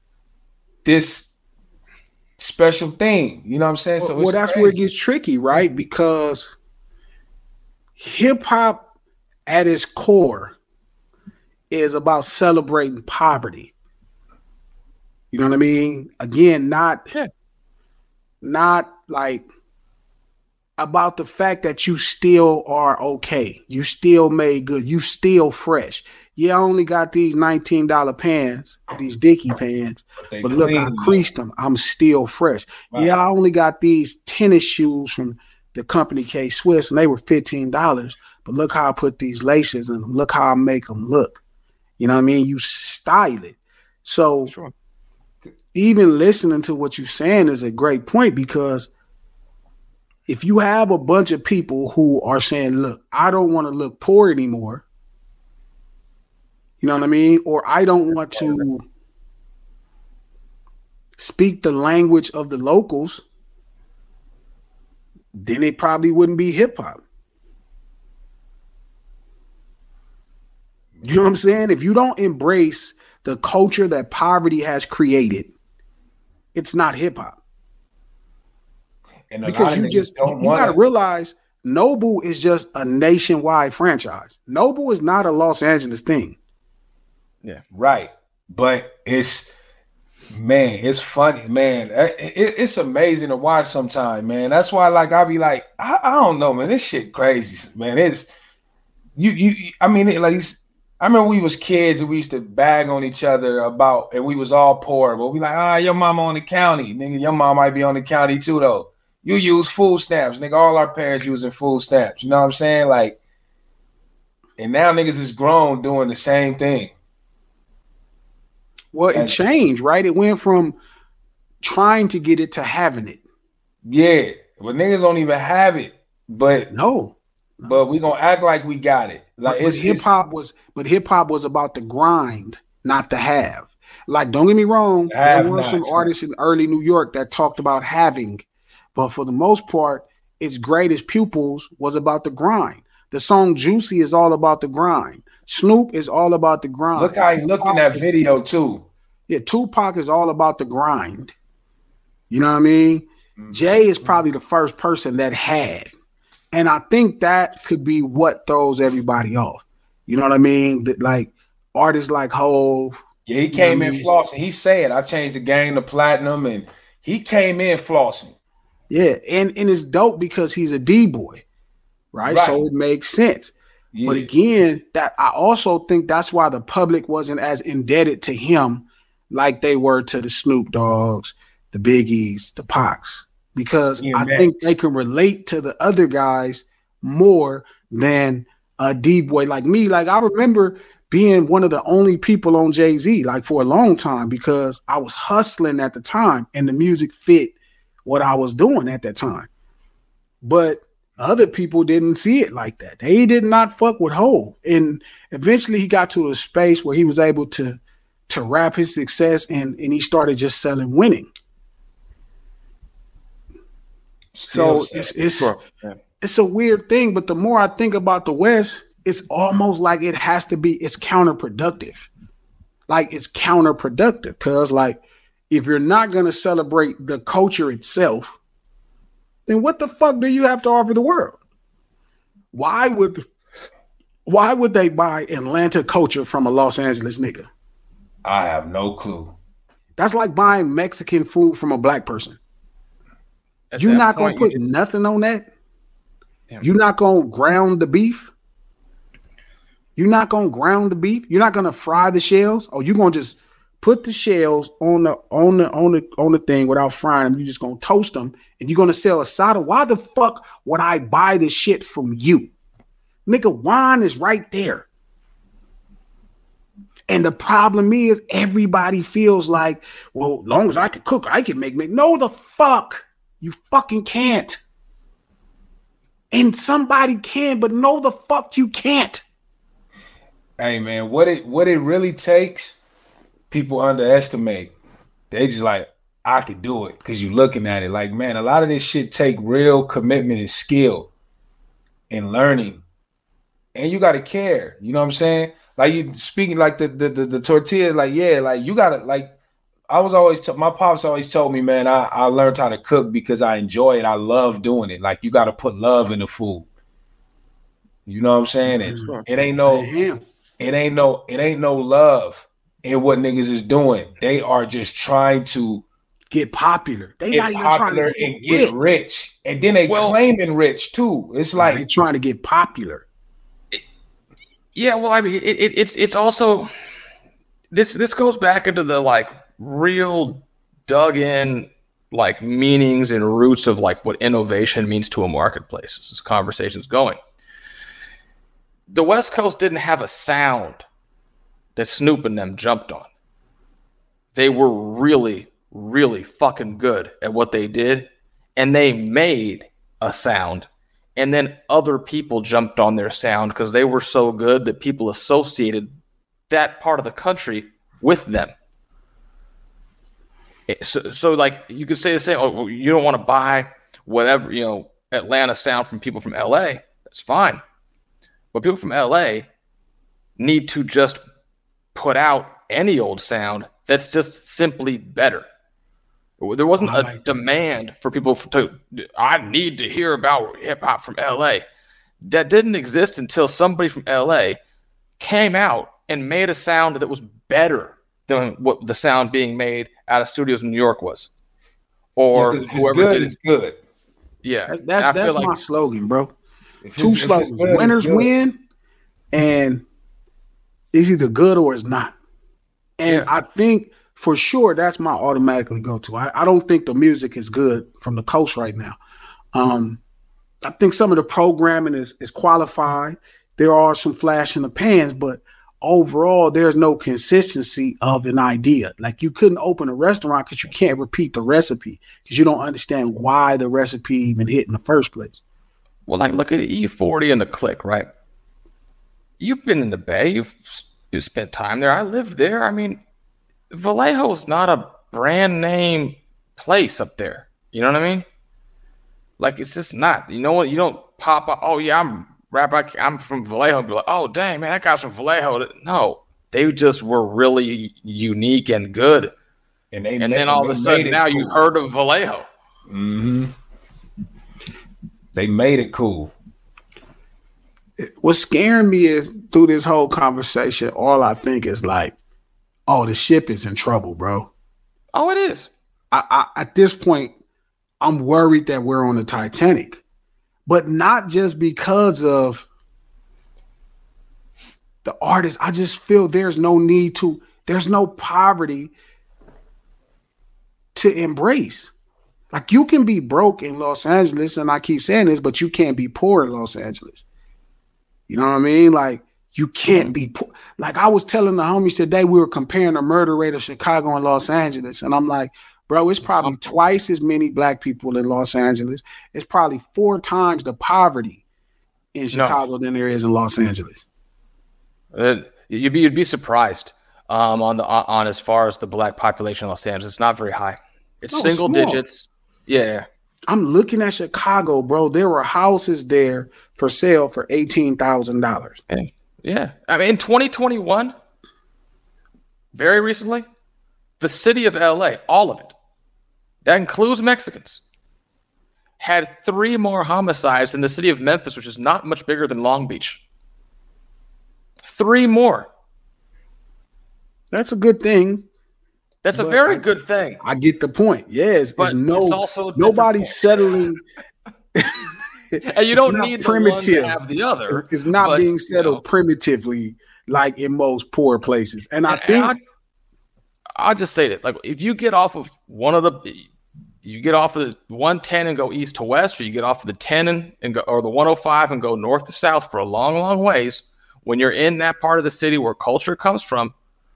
this special thing. You know what I'm saying? So, well, that's crazy. Where it gets tricky, right? Because hip hop, at its core, is about celebrating poverty. You know what I mean? Again, not, yeah. not like. About the fact that you still are okay. You still made good. You still fresh. Yeah, I only got these nineteen dollar pants, these Dickie pants, but, but look, I creased them. I'm still fresh. Wow. Yeah, I only got these tennis shoes from the company K-Swiss, and they were fifteen dollars. But look how I put these laces in them. Look how I make them look. You know what I mean? You style it. So sure. Even listening to what you're saying is a great point, because if you have a bunch of people who are saying, look, I don't want to look poor anymore, you know what I mean? Or I don't want to speak the language of the locals, then it probably wouldn't be hip hop. You know what I'm saying? If you don't embrace the culture that poverty has created, it's not hip hop. And because you just you, you got to realize Noble is just a nationwide franchise. Noble is not a Los Angeles thing. Yeah, right. But it's man, it's funny, man. It, it, it's amazing to watch sometimes, man. That's why, like, I'll be like, I, I don't know, man. This shit crazy, man. It's you, you. I mean, it, like, I remember we was kids and we used to bag on each other about, and we was all poor, but we like, ah, your mama on the county, nigga. Your mom might be on the county too, though. You use food stamps, nigga. All our parents using food stamps. You know what I'm saying? Like, and now niggas is grown doing the same thing. Well, it and, changed, right? It went from trying to get it to having it. Yeah, but niggas don't even have it. But no, but we gonna act like we got it. Like, but, it's, but hip hop was, but hip hop was about the grind, not the have. Like, don't get me wrong, there were some artists in early New York that talked about having. But for the most part, its greatest pupils was about the grind. The song Juicy is all about the grind. Snoop is all about the grind. Look how he looked in that video too. Yeah, Tupac is all about the grind. You know what I mean? Mm-hmm. Jay is probably the first person that had. And I think that could be what throws everybody off. You know what I mean? That, like, artists like Hove, Yeah, he came you know in I mean? flossing. He said, I changed the game to platinum, and he came in flossing. Yeah, and, and it's dope because he's a D-boy, right? Right. So it makes sense. Yeah. But again, that I also think that's why the public wasn't as indebted to him like they were to the Snoop Dogs, the Biggies, the Pacs, because Yeah, I man. think they can relate to the other guys more than a D-boy like me. Like I remember being one of the only people on Jay-Z like for a long time because I was hustling at the time and the music fit what I was doing at that time. But other people didn't see it like that. They did not fuck with Hov. And eventually he got to a space where he was able to to wrap his success and, and he started just selling winning. So Still it's it's, Sure. Yeah. it's a weird thing, but the more I think about the West, it's almost like it has to be, it's counterproductive. Like it's counterproductive because like if you're not going to celebrate the culture itself, then what the fuck do you have to offer the world? Why would why would they buy Atlanta culture from a Los Angeles nigga? I have no clue. That's like buying Mexican food from a black person. At You're that not going point, to put you just- nothing on that. Damn. You're not going to ground the beef. You're not going to ground the beef. You're not going to fry the shells. Or you're going to just put the shells on the on the on the on the thing without frying them. You're just going to toast them and you're going to sell asada. Why the fuck would I buy this shit from you? Nigga, wine is right there. And the problem is everybody feels like, well, as long as I can cook, I can make make. No, the fuck. You fucking can't. And somebody can, but no, the fuck you can't. Hey man, what it what it really takes, people underestimate. They just like, I could do it because you're looking at it. Like, man, a lot of this shit take real commitment and skill and learning. And you gotta care. You know what I'm saying? Like you speaking like the the the, the tortilla, like, yeah, like you gotta like I was always t- my pops always told me, man, I, I learned how to cook because I enjoy it. I love doing it. Like you gotta put love in the food. You know what I'm saying? And Sure. it ain't no Damn. it ain't no it ain't no love in what niggas is doing. They are just trying to get popular. They get not even trying popular to get and get rich. rich. And then they Well- claiming rich too. It's like They trying to get popular. Yeah, well, I mean, it, it, it's it's also this this goes back into the like real dug in like meanings and roots of like what innovation means to a marketplace. As this conversation's going, the West Coast didn't have a sound that Snoop and them jumped on. They were really, really fucking good at what they did, and they made a sound. And then other people jumped on their sound because they were so good that people associated that part of the country with them. So, so like you could say the same, oh, well, you don't want to buy whatever, you know, Atlanta sound from people from L A. That's fine. But people from L A need to just put out any old sound that's just simply better. There wasn't I a like demand for people to, I need to hear about hip hop from L A. That didn't exist until somebody from L A came out and made a sound that was better than what the sound being made out of studios in New York was. Or yeah, 'cause if it's whoever good, did it. it's good. Yeah. That's And that's, I feel that's like my slogan, bro. If Two it's- if it's slogans. good, it's Winners good. win, and it's either good or it's not. And I think for sure that's my automatically go to. I, I don't think the music is good from the coast right now. Um, I think some of the programming is is qualified. There are some flash in the pans, but overall, there's no consistency of an idea. Like you couldn't open a restaurant because you can't repeat the recipe because you don't understand why the recipe even hit in the first place. Well, like look at E forty and the Click, right? You've been in the Bay. You've, you've spent time there. I lived there. I mean, Vallejo's not a brand name place up there. You know what I mean? Like, it's just not. You know what? You don't pop up, oh, yeah, I'm rapper. I'm from Vallejo. And be like, oh, dang, man, that guy's from Vallejo. No, they just were really unique and good. And, they and made, then all of a sudden, now cool. you've heard of Vallejo. Mm-hmm. They made it cool. What's scaring me is through this whole conversation, all I think is like, oh, the ship is in trouble, bro. Oh, it is. I, I, at this point, I'm worried that we're on the Titanic, but not just because of the artists. I just feel there's no need to, there's no poverty to embrace. Like, you can be broke in Los Angeles, and I keep saying this, but you can't be poor in Los Angeles. You know what I mean? Like, you can't be poor. Like, I was telling the homies today, we were comparing the murder rate of Chicago and Los Angeles, and I'm like, bro, it's probably twice as many black people in Los Angeles. It's probably four times the poverty in Chicago no. than there is in Los Angeles. Uh, you'd be you'd be surprised um, on the on as far as the black population in Los Angeles. It's not very high. It's no, single it's digits. Yeah. I'm looking at Chicago, bro. There were houses there for sale for eighteen thousand dollars. Yeah. yeah. I mean, in twenty twenty-one, very recently, the city of L A, all of it, that includes Mexicans, had three more homicides than the city of Memphis, which is not much bigger than Long Beach. Three more. That's a good thing. That's a very I, good thing. I get the point. Yes, but no, it's also nobody's settling. And you don't need primitive. The one to have the other. It's, it's not but, being settled you know, primitively like in most poor places. And, and I think and I, I'll just say that, like, if you get off of one of the, you get off of the one ten and go east to west, or you get off of the ten and, and go, or the one oh five and go north to south for a long, long ways. When you're in that part of the city where culture comes from,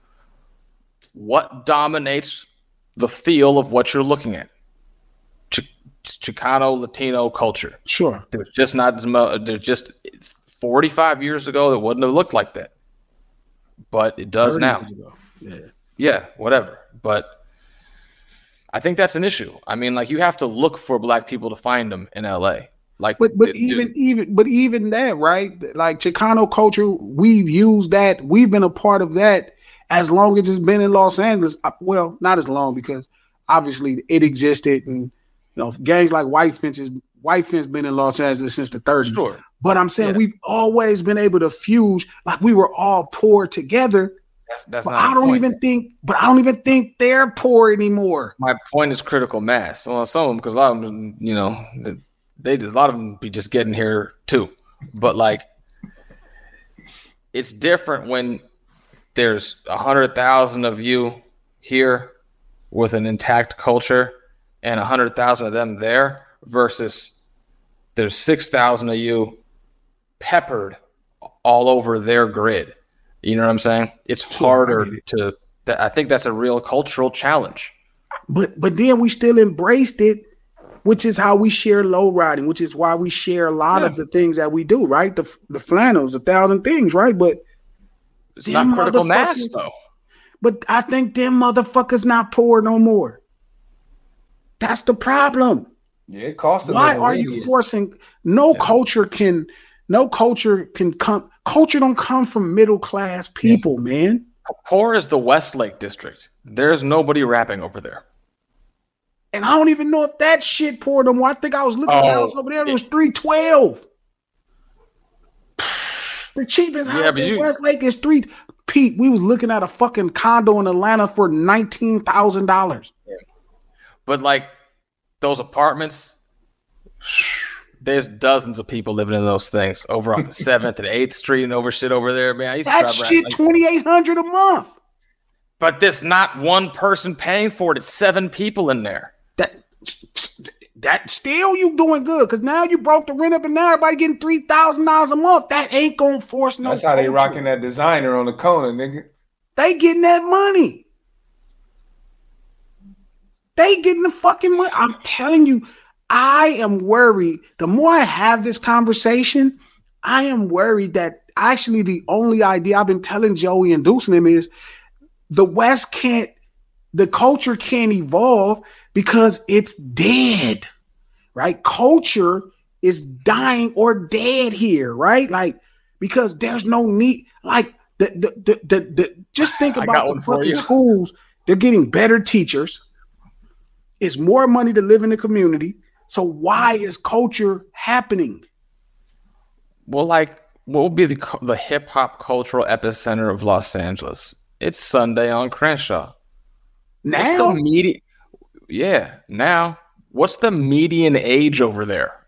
what dominates the feel of what you're looking at? Ch- Chicano, Latino culture. Sure. There's just not as much. There's just forty-five years ago, it wouldn't have looked like that. But it does now. Yeah. Yeah, whatever. But I think that's an issue. I mean, like, you have to look for black people to find them in L A. Like, but but it, even dude. even but even that, right? Like, Chicano culture, we've used that. We've been a part of that as long as it's been in Los Angeles. Well, not as long, because obviously it existed, and you know, gangs like White Fences, White Fence been in Los Angeles since the thirties. Sure. But I'm saying yeah. we've always been able to fuse, like we were all poor together. That's that's but not. I don't point. even think, but I don't even think they're poor anymore. My point is critical mass. Well, some of them, because a lot of them, you know, they a lot of them be just getting here too. But like, it's different when there's a hundred thousand of you here with an intact culture and a hundred thousand of them there, versus there's six thousand of you peppered all over their grid. You know what I'm saying? It's harder it. to, I think that's a real cultural challenge. But but then we still embraced it, which is how we share low riding, which is why we share a lot yeah. of the things that we do, right? The the flannels, a thousand things, right? But it's not critical mass, though. But I think them motherfuckers not poor no more. That's the problem. Yeah, it costs them. Why are you forcing? No yeah. culture can, no culture can come. Culture don't come from middle class people, yeah. man. Poor is the Westlake district. There's nobody rapping over there. And I don't even know if that shit poor no more. I think I was looking oh, at the house over there. It was three twelve. The cheapest house yeah, in you, Westlake is three. Pete, we was looking at a fucking condo in Atlanta for nineteen thousand dollars. Yeah. But like those apartments, there's dozens of people living in those things over off the seventh and eighth Street and over shit over there, man. I used that to drive shit like, twenty-eight hundred a month. But there's not one person paying for it. It's seven people in there. That that still you doing good, because now you broke the rent up and now everybody getting three thousand dollars a month. That ain't gonna force no. That's how culture. They rocking that designer on the corner, nigga. They getting that money. They getting the fucking money. I'm telling you, I am worried. The more I have this conversation, I am worried that actually the only idea I've been telling Joey and Deuce and him is the West can't, the culture can't evolve because it's dead, right? Culture is dying or dead here, right? Like, because there's no need, like the, the, the, the, the just think about the fucking schools. They're getting better teachers. It's more money to live in the community. So why is culture happening? Well, like, what would be the the hip hop cultural epicenter of Los Angeles? It's Sunday on Crenshaw. Now? What's the median? Yeah, now. What's the median age over there?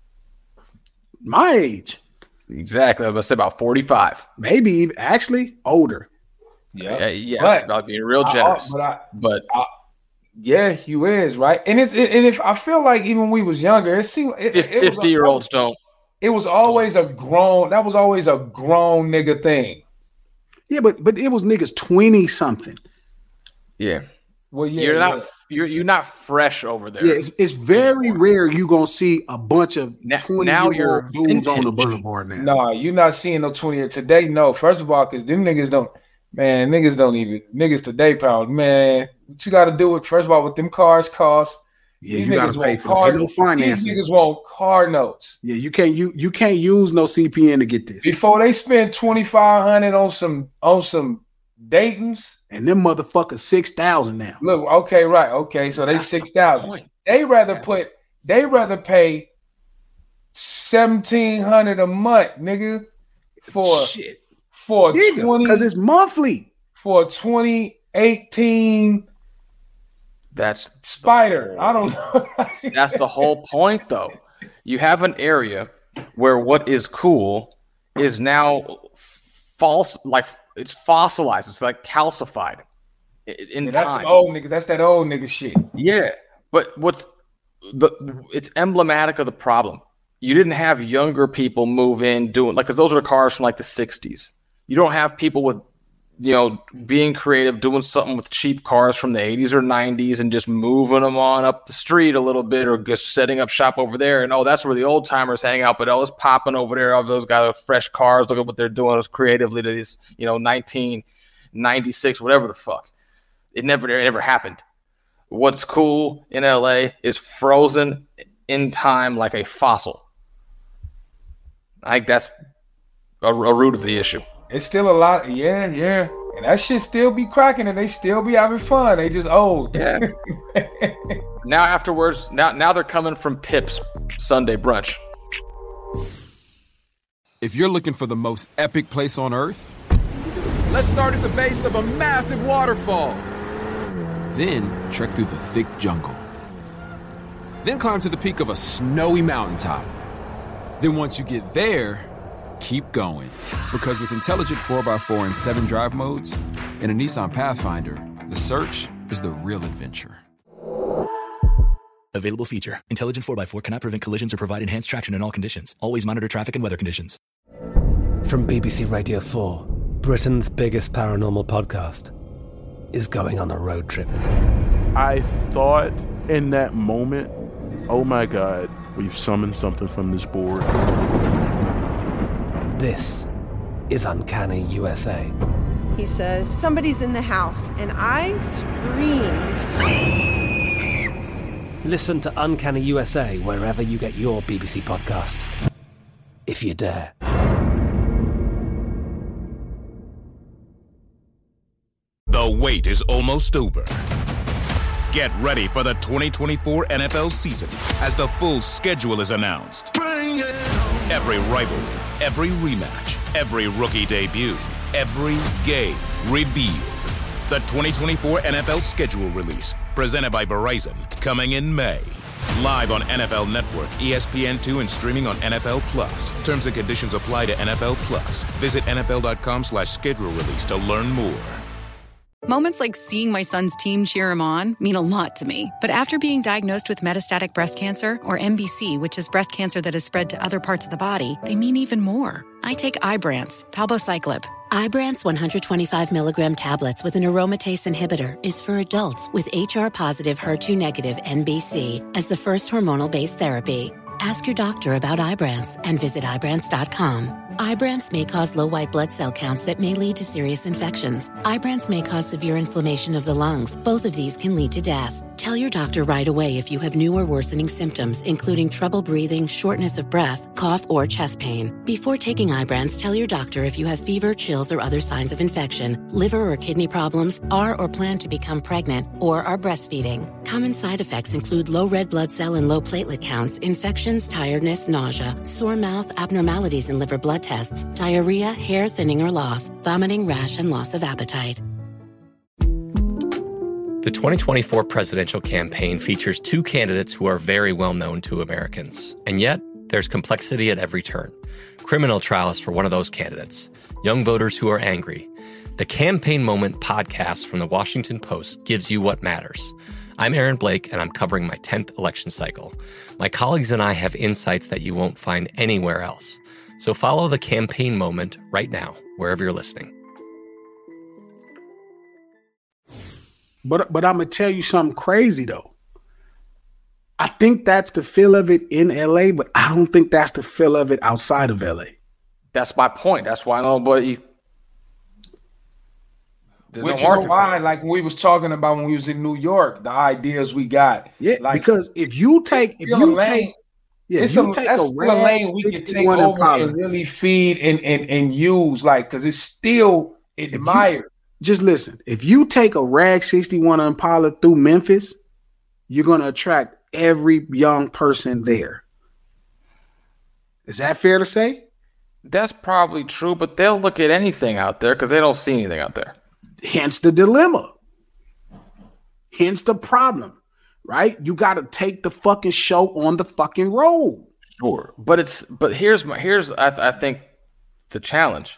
My age. Exactly. I was going to say about forty-five. Maybe even actually older. Yeah. Yeah, yeah. But I'll be real generous. I, but, I, but I, yeah, you is, right? And it's it, and if I feel like even when we was younger, it seemed it, if it fifty year olds don't. It was always a grown that was always a grown nigga thing. Yeah, but but it was niggas twenty something. Yeah. Well, yeah, you're not yeah. you're you're not fresh over there. Yeah, it's, it's very rare you gonna see a bunch of now, twenty now year you're old dudes on the vintage. boulevard now. No, you're not seeing no twenty year today. No, first of all, because them niggas don't, man, niggas don't even niggas today, pal, man. What you got to do with first of all, what them cars cost. Yeah, these you gotta niggas pay want for car, it. Ain't no financing. These niggas want car notes. Yeah, you can't you you can't use no C P N to get this. Before they spend twenty five hundred on some on some Dayton's. And them motherfuckers six thousand now. Look, okay, right, okay, so they six thousand. They rather put, they rather pay seventeen hundred a month, nigga, for shit for Nigga, twenty because it's monthly for twenty eighteen. That's Spider. I don't know. That's the whole point, though. You have an area where what is cool is now false, like it's fossilized. It's like calcified in Yeah, that's time. the old nigga. That's that old nigga shit. Yeah, but what's the? It's emblematic of the problem. You didn't have younger people move in doing like because those are cars from like the sixties. You don't have people with, you know, being creative, doing something with cheap cars from the eighties or nineties and just moving them on up the street a little bit or just setting up shop over there. And, oh, that's where the old timers hang out. But, oh, it's popping over there. All those guys with fresh cars. Look at what they're doing as creatively to these, you know, nineteen ninety-six, whatever the fuck. It never, it never happened. What's cool in L A is frozen in time like a fossil. I think that's a, a root of the issue. It's still a lot. Yeah, yeah. And that shit still be cracking and they still be having fun. They just old. Yeah. Now afterwards, now now they're coming from Pip's Sunday brunch. If you're looking for the most epic place on earth, let's start at the base of a massive waterfall. Then trek through the thick jungle. Then climb to the peak of a snowy mountaintop. Then once you get there, keep going. Because with intelligent four by four and seven drive modes and a Nissan Pathfinder, the search is the real adventure. Available feature. Intelligent four by four cannot prevent collisions or provide enhanced traction in all conditions. Always monitor traffic and weather conditions. From B B C Radio four, Britain's biggest paranormal podcast is going on a road trip. I thought in that moment, oh my God, we've summoned something from this board. This is Uncanny U S A. He says, somebody's in the house, and I screamed. Listen to Uncanny U S A wherever you get your B B C podcasts, if you dare. The wait is almost over. Get ready for the twenty twenty-four N F L season as the full schedule is announced. Every rivalry, every rematch, every rookie debut, every game revealed. The twenty twenty-four N F L schedule release, presented by Verizon, coming in May. Live on N F L Network, E S P N two, and streaming on N F L Plus. Terms and conditions apply to N F L Plus. Visit N F L dot com slash schedule release to learn more. Moments like seeing my son's team cheer him on mean a lot to me. But after being diagnosed with metastatic breast cancer, or M B C, which is breast cancer that has spread to other parts of the body, they mean even more. I take Ibrance, palbociclib. Ibrance one hundred twenty-five milligram tablets with an aromatase inhibitor is for adults with H R-positive, H E R two negative N B C as the first hormonal-based therapy. Ask your doctor about Ibrance and visit Ibrance dot com. Ibrance may cause low white blood cell counts that may lead to serious infections. Ibrance may cause severe inflammation of the lungs. Both of these can lead to death. Tell your doctor right away if you have new or worsening symptoms, including trouble breathing, shortness of breath, cough, or chest pain. Before taking Ibrance, tell your doctor if you have fever, chills, or other signs of infection, liver or kidney problems, are or plan to become pregnant, or are breastfeeding. Common side effects include low red blood cell and low platelet counts, infections, tiredness, nausea, sore mouth, abnormalities in liver blood tests, diarrhea, hair thinning or loss, vomiting, rash, and loss of appetite. The twenty twenty-four presidential campaign features two candidates who are very well known to Americans. And yet, there's complexity at every turn. Criminal trials for one of those candidates. Young voters who are angry. The Campaign Moment podcast from the Washington Post gives you what matters. I'm Aaron Blake, and I'm covering my tenth election cycle. My colleagues and I have insights that you won't find anywhere else. So follow The Campaign Moment right now, wherever you're listening. But but I'm gonna tell you something crazy though. I think that's the feel of it in L A, but I don't think that's the feel of it outside of L A. That's my point. That's why nobody. Which no is why, like when we was talking about when we was in New York, the ideas we got. Yeah, like, because if you take if you take yeah, it's you a, take that's a, still a lane we can take over Impala, and really feed and and, and use, like, because it's still admired. Just listen, if you take a Rag sixty-one Impala through Memphis, you're going to attract every young person there. Is that fair to say? That's probably true, but they'll look at anything out there because they don't see anything out there. Hence the dilemma. Hence the problem, right? You got to take the fucking show on the fucking road. Sure. But it's, but here's my, here's, I, I think the challenge.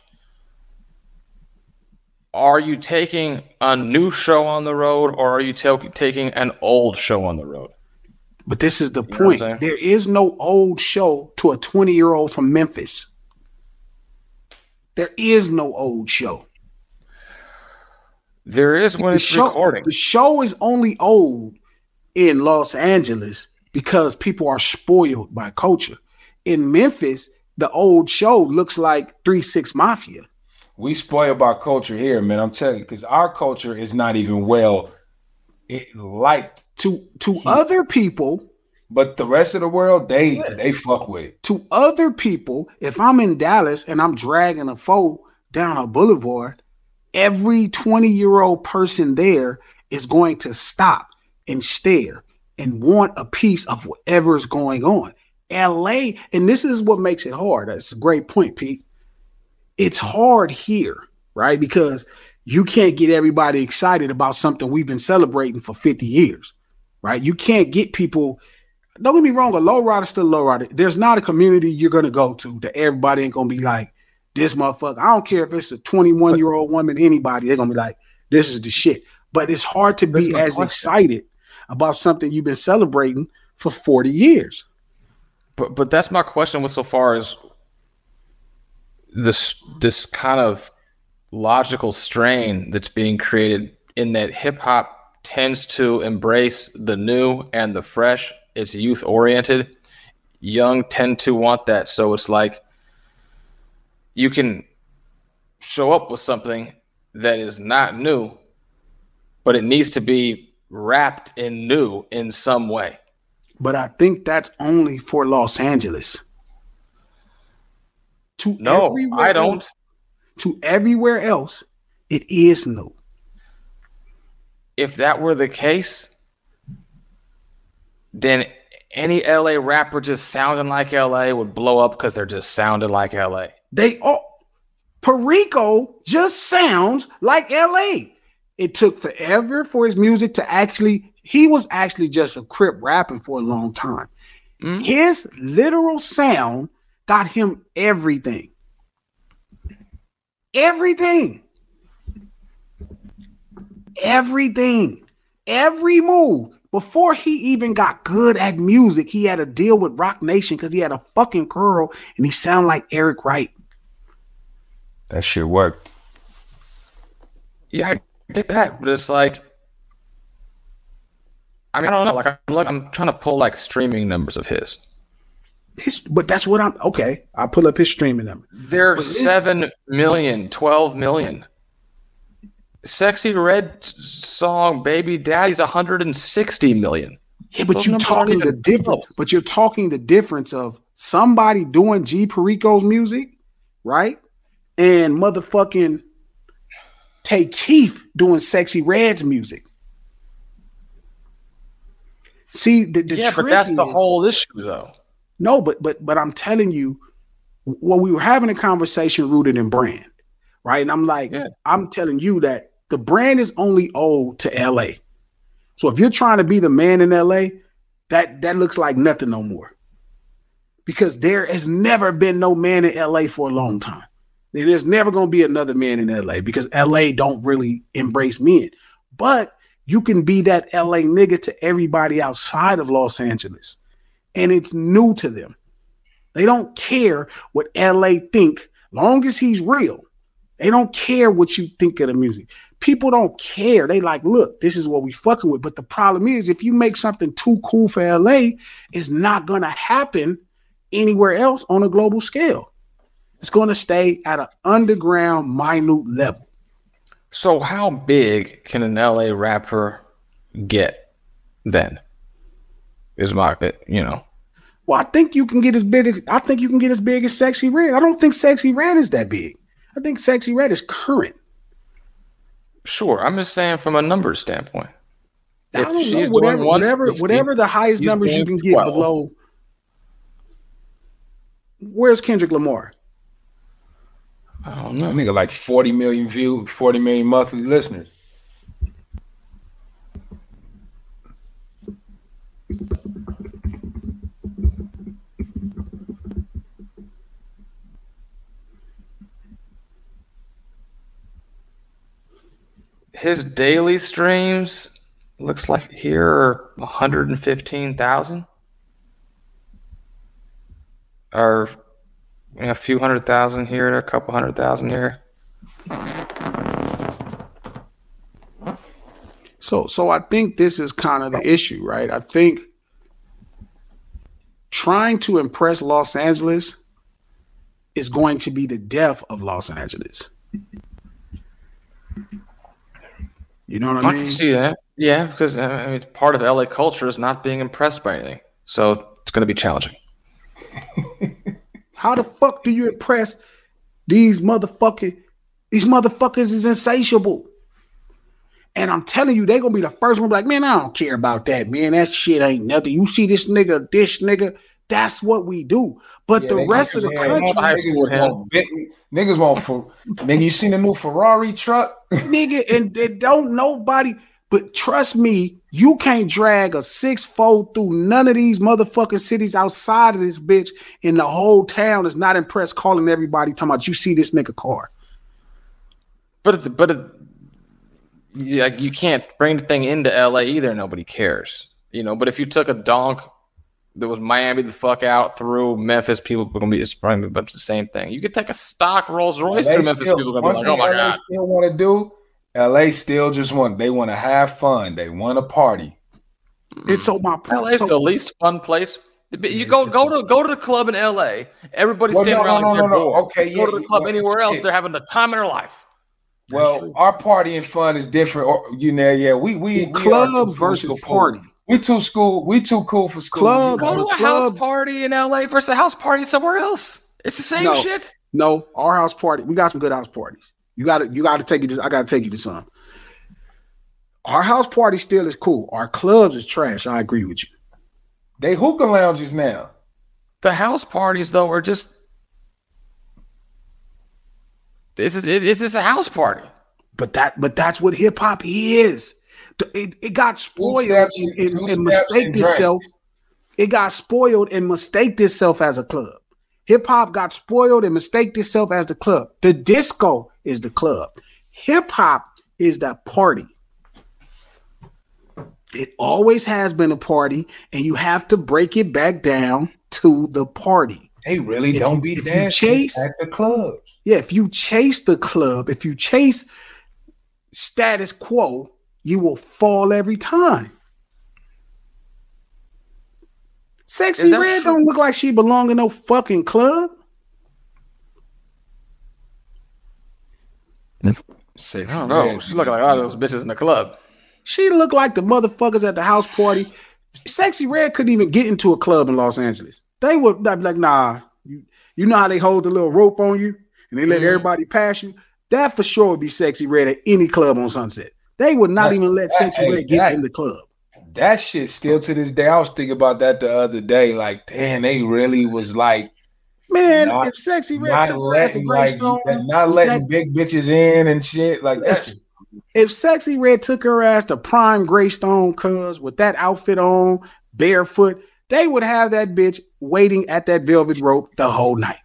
Are you taking a new show on the road, or are you t- taking an old show on the road? But this is the you point. There is no old show to a twenty-year-old from Memphis. There is no old show. There is when the it's show, recording. The show is only old in Los Angeles because people are spoiled by culture. In Memphis, the old show looks like three six Mafia. We spoiled by culture here, man. I'm telling you, because our culture is not even well it, liked to to here. Other people, but the rest of the world, they yeah. they fuck with it. To other people, if I'm in Dallas and I'm dragging a foe down a boulevard, every twenty-year-old person there is going to stop and stare and want a piece of whatever's going on. L A, and this is what makes it hard. That's a great point, Pete. It's hard here, right? Because you can't get everybody excited about something we've been celebrating for fifty years, right? You can't get people, don't get me wrong, a lowrider still a lowrider. There's not a community you're going to go to that everybody ain't going to be like, this motherfucker. I don't care if it's a twenty-one-year-old woman, anybody, they're going to be like, this is the shit. But it's hard to be as question. excited about something you've been celebrating for forty years. But but that's my question with so far as this this kind of logical strain that's being created in that hip hop tends to embrace the new and the fresh. It's youth oriented. Young tend to want that. So it's like you can show up with something that is not new, but it needs to be wrapped in new in some way. But I think that's only for Los Angeles. To no, I don't. Else, to everywhere else, it is new. If that were the case, then any L A rapper just sounding like L A would blow up because they're just sounding like L A. They all Perico just sounds like L A. It took forever for his music to actually, he was actually just a Crip rapping for a long time. Mm-hmm. His literal sound got him everything. Everything. Everything. Every move. Before he even got good at music, he had a deal with Rock Nation because he had a fucking curl and he sounded like Eric Wright. That shit worked. Yeah, I get that, but it's like, I mean, I don't know. Like, I'm, like, I'm trying to pull like streaming numbers of his. His, but that's what I'm okay. I'll pull up his streaming number. They're seven million, twelve million. Sexy Red song Baby Daddy's one hundred sixty million. Yeah, but you're talking the difference. But you're talking the difference of somebody doing G Perico's music, right? And motherfucking Tay Keith doing Sexy Red's music. See, the, the yeah, but that's is, the whole issue, though. No, but but but I'm telling you, well, we were having a conversation rooted in brand, right? And I'm like, yeah. I'm telling you that the brand is only owed to L A, So if you're trying to be the man in L A, that that looks like nothing no more. Because there has never been no man in L A for a long time. There's never going to be another man in L A because L A don't really embrace men. But you can be that L A nigga to everybody outside of Los Angeles. And it's new to them. They don't care what L A think, long as he's real. They don't care what you think of the music. People don't care. They like, look, this is what we fucking with. But the problem is, if you make something too cool for L A, it's not going to happen anywhere else on a global scale. It's going to stay at an underground, minute level. So how big can an L A rapper get then? Is my, you know. Well, I think you can get as big as, I think you can get as big as Sexy Red. I don't think Sexy Red is that big. I think Sexy Red is current. Sure, I'm just saying from a numbers standpoint. I If don't she's know, whatever, doing one whatever, sixty, whatever the highest he's numbers you doing can get twelve. below. Where's Kendrick Lamar? I don't know. That nigga like forty million view, forty million monthly listeners. His daily streams looks like here are one hundred fifteen thousand. Or you know, a few hundred thousand here, a couple hundred thousand here. So, so I think this is kind of the issue, right? I think trying to impress Los Angeles is going to be the death of Los Angeles. You know what I I mean? can see that. Yeah, because I mean, part of L A culture is not being impressed by anything. So it's going to be challenging. How the fuck do you impress these motherfucking, these motherfuckers is insatiable. And I'm telling you, they're going to be the first one to be like, man, I don't care about that, man. That shit ain't nothing. You see this nigga, this nigga, that's what we do. But Yeah, the they rest of the just- country, niggas want Bentley- Niggas want for nigga. You seen the new Ferrari truck? nigga, and they don't nobody. But trust me, you can't drag a six fold through none of these motherfucking cities outside of this bitch, and the whole town is not impressed, calling everybody talking about you see this nigga car. But it's, but it, yeah, you can't bring the thing into L A either. Nobody cares, you know. But if you took a donk that was Miami the fuck out through Memphis, people are gonna be it's probably a bunch of the same thing. You could take a stock Rolls Royce L A through Memphis, still- people are one gonna be like, thing oh my L A god. still want to do. L A still just want. They want to have fun. They want to party. It's so my L A's so- the least fun place. You go go to go to the club in L A. Everybody's Well, standing no, around no, like no, they're no, no. bored. Okay, go yeah, to the you- club well, anywhere else, shit. they're having the time of their life. Well, our party and fun is different. Or, you know, yeah, we we, we Club are too cool versus for school. party. We too school. We too cool for school. Club- You know? Go to a club- house party in L A versus a house party somewhere else. It's the same No. shit. No, our house party. We got some good house parties. You got to, you got to take you to. I got to take you to some. Our house party still is cool. Our clubs is trash. I agree with you. They hookah lounges now. The house parties though are just this is it, it's just a house party. But that, but that's what hip hop is. It, it got spoiled steps and, and- and, two and steps mistaked and drink. itself. It got spoiled and mistaked itself as a club. Hip hop got spoiled and mistaked itself as the club. The disco is the club. Hip hop is the party. It always has been a party, and you have to break it back down to the party. They really If don't you- be if you dancing chase- at the club. Yeah, if you chase the club, if you chase status quo, you will fall every time. Sexy Is that Red true? don't look like she belong in no fucking club. Sexy I don't know. Red. She's looking like all those bitches in the club. She looked like the motherfuckers at the house party. Sexy Red couldn't even get into a club in Los Angeles. They would be like, nah, you, you know how they hold the little rope on you and they let Mhm. everybody pass you? That for sure would be Sexy Red at any club on Sunset. They would not That's- even let that- Sexy hey, Red get that- in the club. That shit still to this day. I was thinking about that the other day. Like, damn, they really was like Man, not- if Sexy Red not took her ass to letting like Greystone, not with letting that- big bitches in and shit. Like Listen, that's if Sexy Red took her ass to Prime Greystone, cuz with that outfit on, barefoot, they would have that bitch waiting at that velvet rope the whole night.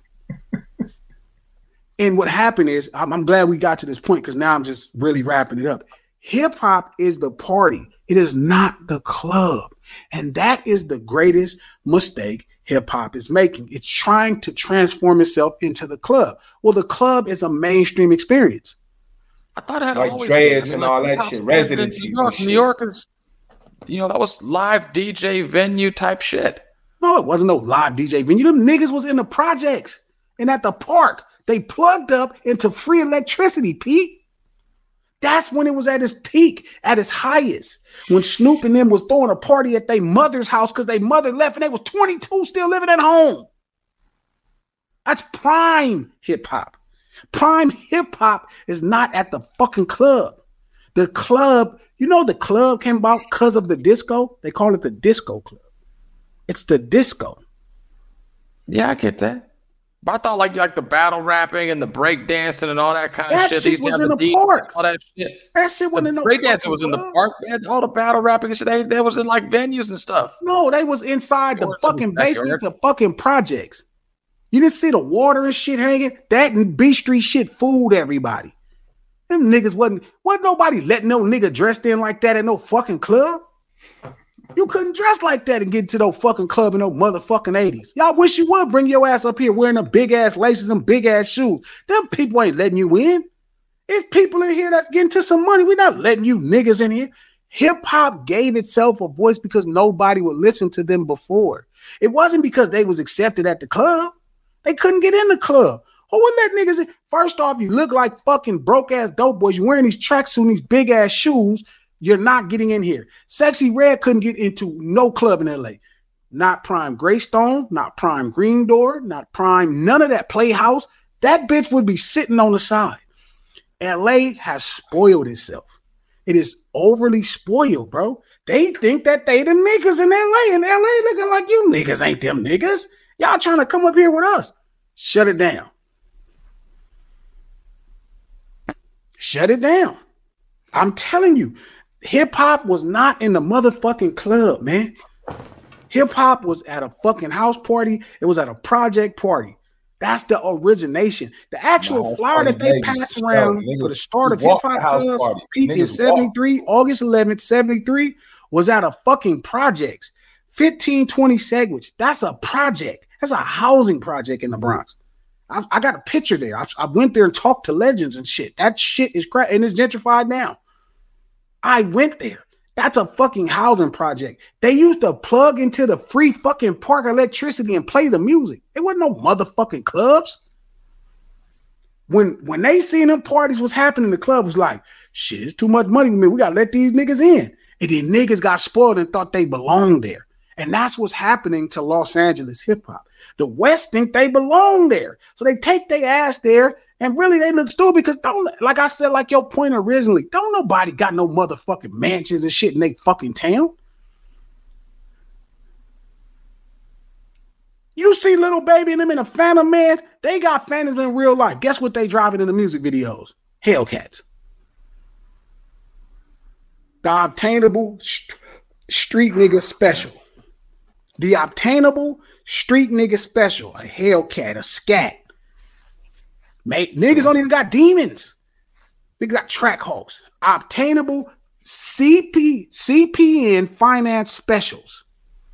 And what happened is, I'm, I'm glad we got to this point because now I'm just really wrapping it up. Hip hop is the party. It is not the club. And that is the greatest mistake hip hop is making. It's trying to transform itself into the club. Well, the club is a mainstream experience. I thought it had like always Dre's been. and I mean, all like, that shit, residencies. New York, and New shit. York is, you know, that was live D J venue type shit. No, it wasn't no live D J venue. Them niggas was in the projects and at the park. They plugged up into free electricity, Pete. That's when it was at its peak, at its highest. When Snoop and them was throwing a party at their mother's house because their mother left and they was twenty-two still living at home. That's prime hip hop. Prime hip hop is not at the fucking club. The club, you know, the club came about because of the disco. They call it the disco club. It's the disco. Yeah, I get that. But I thought like like the battle rapping and the break dancing and all that kind That of shit. shit They used to was have in the D Js, park. All that shit. That shit wasn't in no break dancing fucking was in the club. park, man. All the battle rapping and shit. They, they was in like venues and stuff. No, they was inside the Or fucking backyard. basements of fucking projects. You didn't see the water and shit hanging? That and B Street shit fooled everybody. Them niggas wasn't, wasn't nobody letting no nigga dressed in like that at no fucking club. You couldn't dress like that and get to no fucking club in no motherfucking eighties. Y'all wish you would bring your ass up here wearing them big ass laces and big ass shoes. Them people ain't letting you in. It's people in here that's getting to some money. We're not letting you niggas in here. Hip hop gave itself a voice because nobody would listen to them before. It wasn't because they was accepted at the club. They couldn't get in the club. Who would let niggas in? First off, you look like fucking broke ass dope boys. You're wearing these tracksuits and these big ass shoes. You're not getting in here. Sexy Red couldn't get into no club in L A. Not Prime Greystone, not Prime Green Door, not Prime, none of that Playhouse. That bitch would be sitting on the side. L A has spoiled itself. It is overly spoiled, bro. They think that they the niggas in L A, and L A looking like you niggas ain't them niggas. Y'all trying to come up here with us. Shut it down. Shut it down. I'm telling you, hip hop was not in the motherfucking club, man. Hip hop was at a fucking house party. It was at a project party. That's the origination. The actual No, flower that they pass around for the start of hip hop Pete in seventy-three, August eleventh, seventy-three, was at a fucking projects. fifteen twenty Segwich. That's a project. That's a housing project in the Bronx. I, I got a picture there. I, I went there and talked to legends and shit. That shit is crap, and it's gentrified now. I went there. That's a fucking housing project. They used to plug into the free fucking park electricity and play the music. There wasn't no motherfucking clubs. When when they seen them parties was happening, the club was like, shit, it's too much money for me. We gotta let these niggas in. And then niggas got spoiled and thought they belonged there. And that's what's happening to Los Angeles hip hop. The West think they belong there. So they take their ass there and really they look stupid because don't, like I said, like your point originally, don't nobody got no motherfucking mansions and shit in they fucking town. You see Little Baby and them in a Phantom, man, they got Phantoms in real life. Guess what they driving in the music videos? Hellcats. The obtainable st- street nigga special. The obtainable street nigga special. A Hellcat, a scat. Mate, niggas don't even got demons. Niggas got track hawks. Obtainable C P C P N finance specials.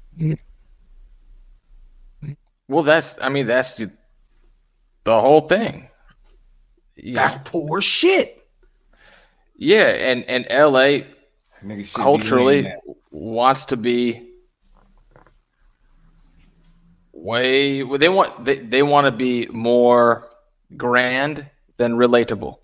Well, that's, I mean, that's the, the whole thing. You that's know? Poor shit. Yeah, and, and L A culturally wants to be way, they want, they, they want to be more grand than relatable.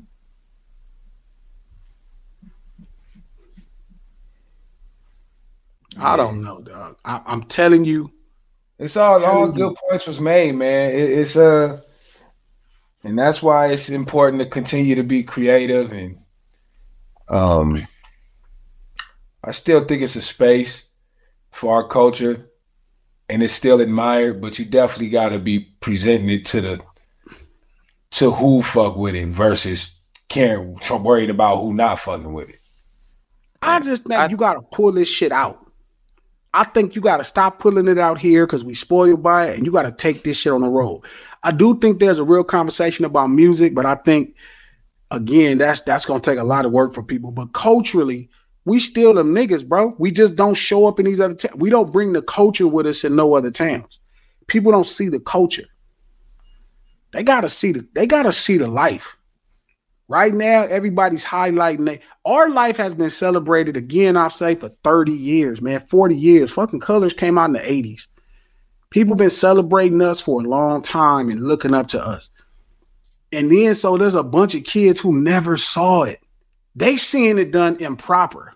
I don't know, dog. I, I'm telling you. It's all all you. good points was made, man. It, it's uh, and that's why it's important to continue to be creative. And um, I still think it's a space for our culture, and it's still admired. But you definitely got to be presenting it to the to who fuck with it versus caring, worried about who not fucking with it. I just think I, you got to pull this shit out. I think you got to stop pulling it out here because we spoiled by it, and you got to take this shit on the road. I do think there's a real conversation about music, but I think, again, that's that's going to take a lot of work for people. But culturally, we still them niggas, bro. We just don't show up in these other towns. We don't bring the culture with us in no other towns. People don't see the culture. They got to see the, they got to see the life. Right now, everybody's highlighting it. Our life has been celebrated again, I'll say, for thirty years, man, forty years. Fucking Colors came out in the eighties. People been celebrating us for a long time and looking up to us. And then, so there's a bunch of kids who never saw it. They seeing it done improper.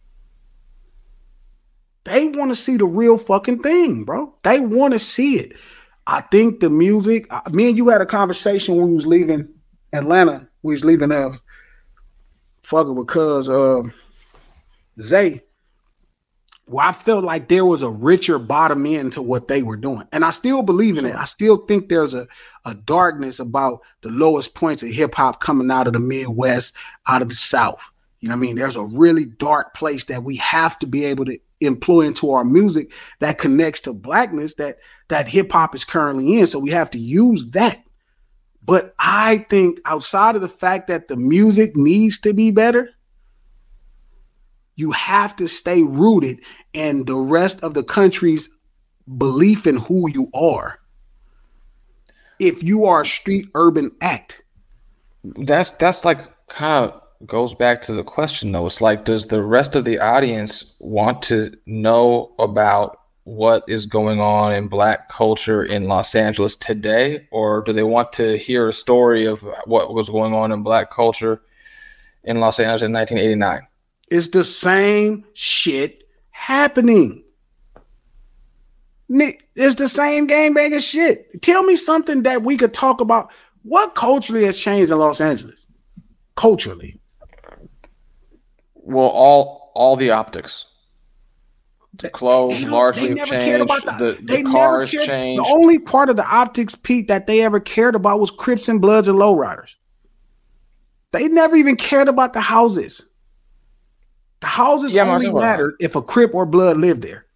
They want to see the real fucking thing, bro. They want to see it. I think the music, me and you had a conversation when we was leaving Atlanta. We was leaving uh fucking with cuz uh Zay. Well, I felt like there was a richer bottom end to what they were doing. And I still believe in it. I still think there's a, a darkness about the lowest points of hip hop coming out of the Midwest, out of the South. You know what I mean? There's a really dark place that we have to be able to employ into our music that connects to blackness that that hip hop is currently in. So we have to use that. But I think outside of the fact that the music needs to be better, you have to stay rooted in the rest of the country's belief in who you are. If you are a street urban act. That's that's like kind of goes back to the question though. It's like, does the rest of the audience want to know about what is going on in black culture in Los Angeles today? Or do they want to hear a story of what was going on in black culture in Los Angeles in nineteen eighty-nine? It's the same shit happening. Nick, it's the same gangbanging shit. Tell me something that we could talk about. What culturally has changed in Los Angeles? Culturally. Well, all all the optics. The clothes largely they never changed. Cared about the, the, they the cars never cared. changed. The only part of the optics, Pete, that they ever cared about was Crips and Bloods and Lowriders. They never even cared about the houses. The houses Yeah, only mattered if a Crip or Blood lived there.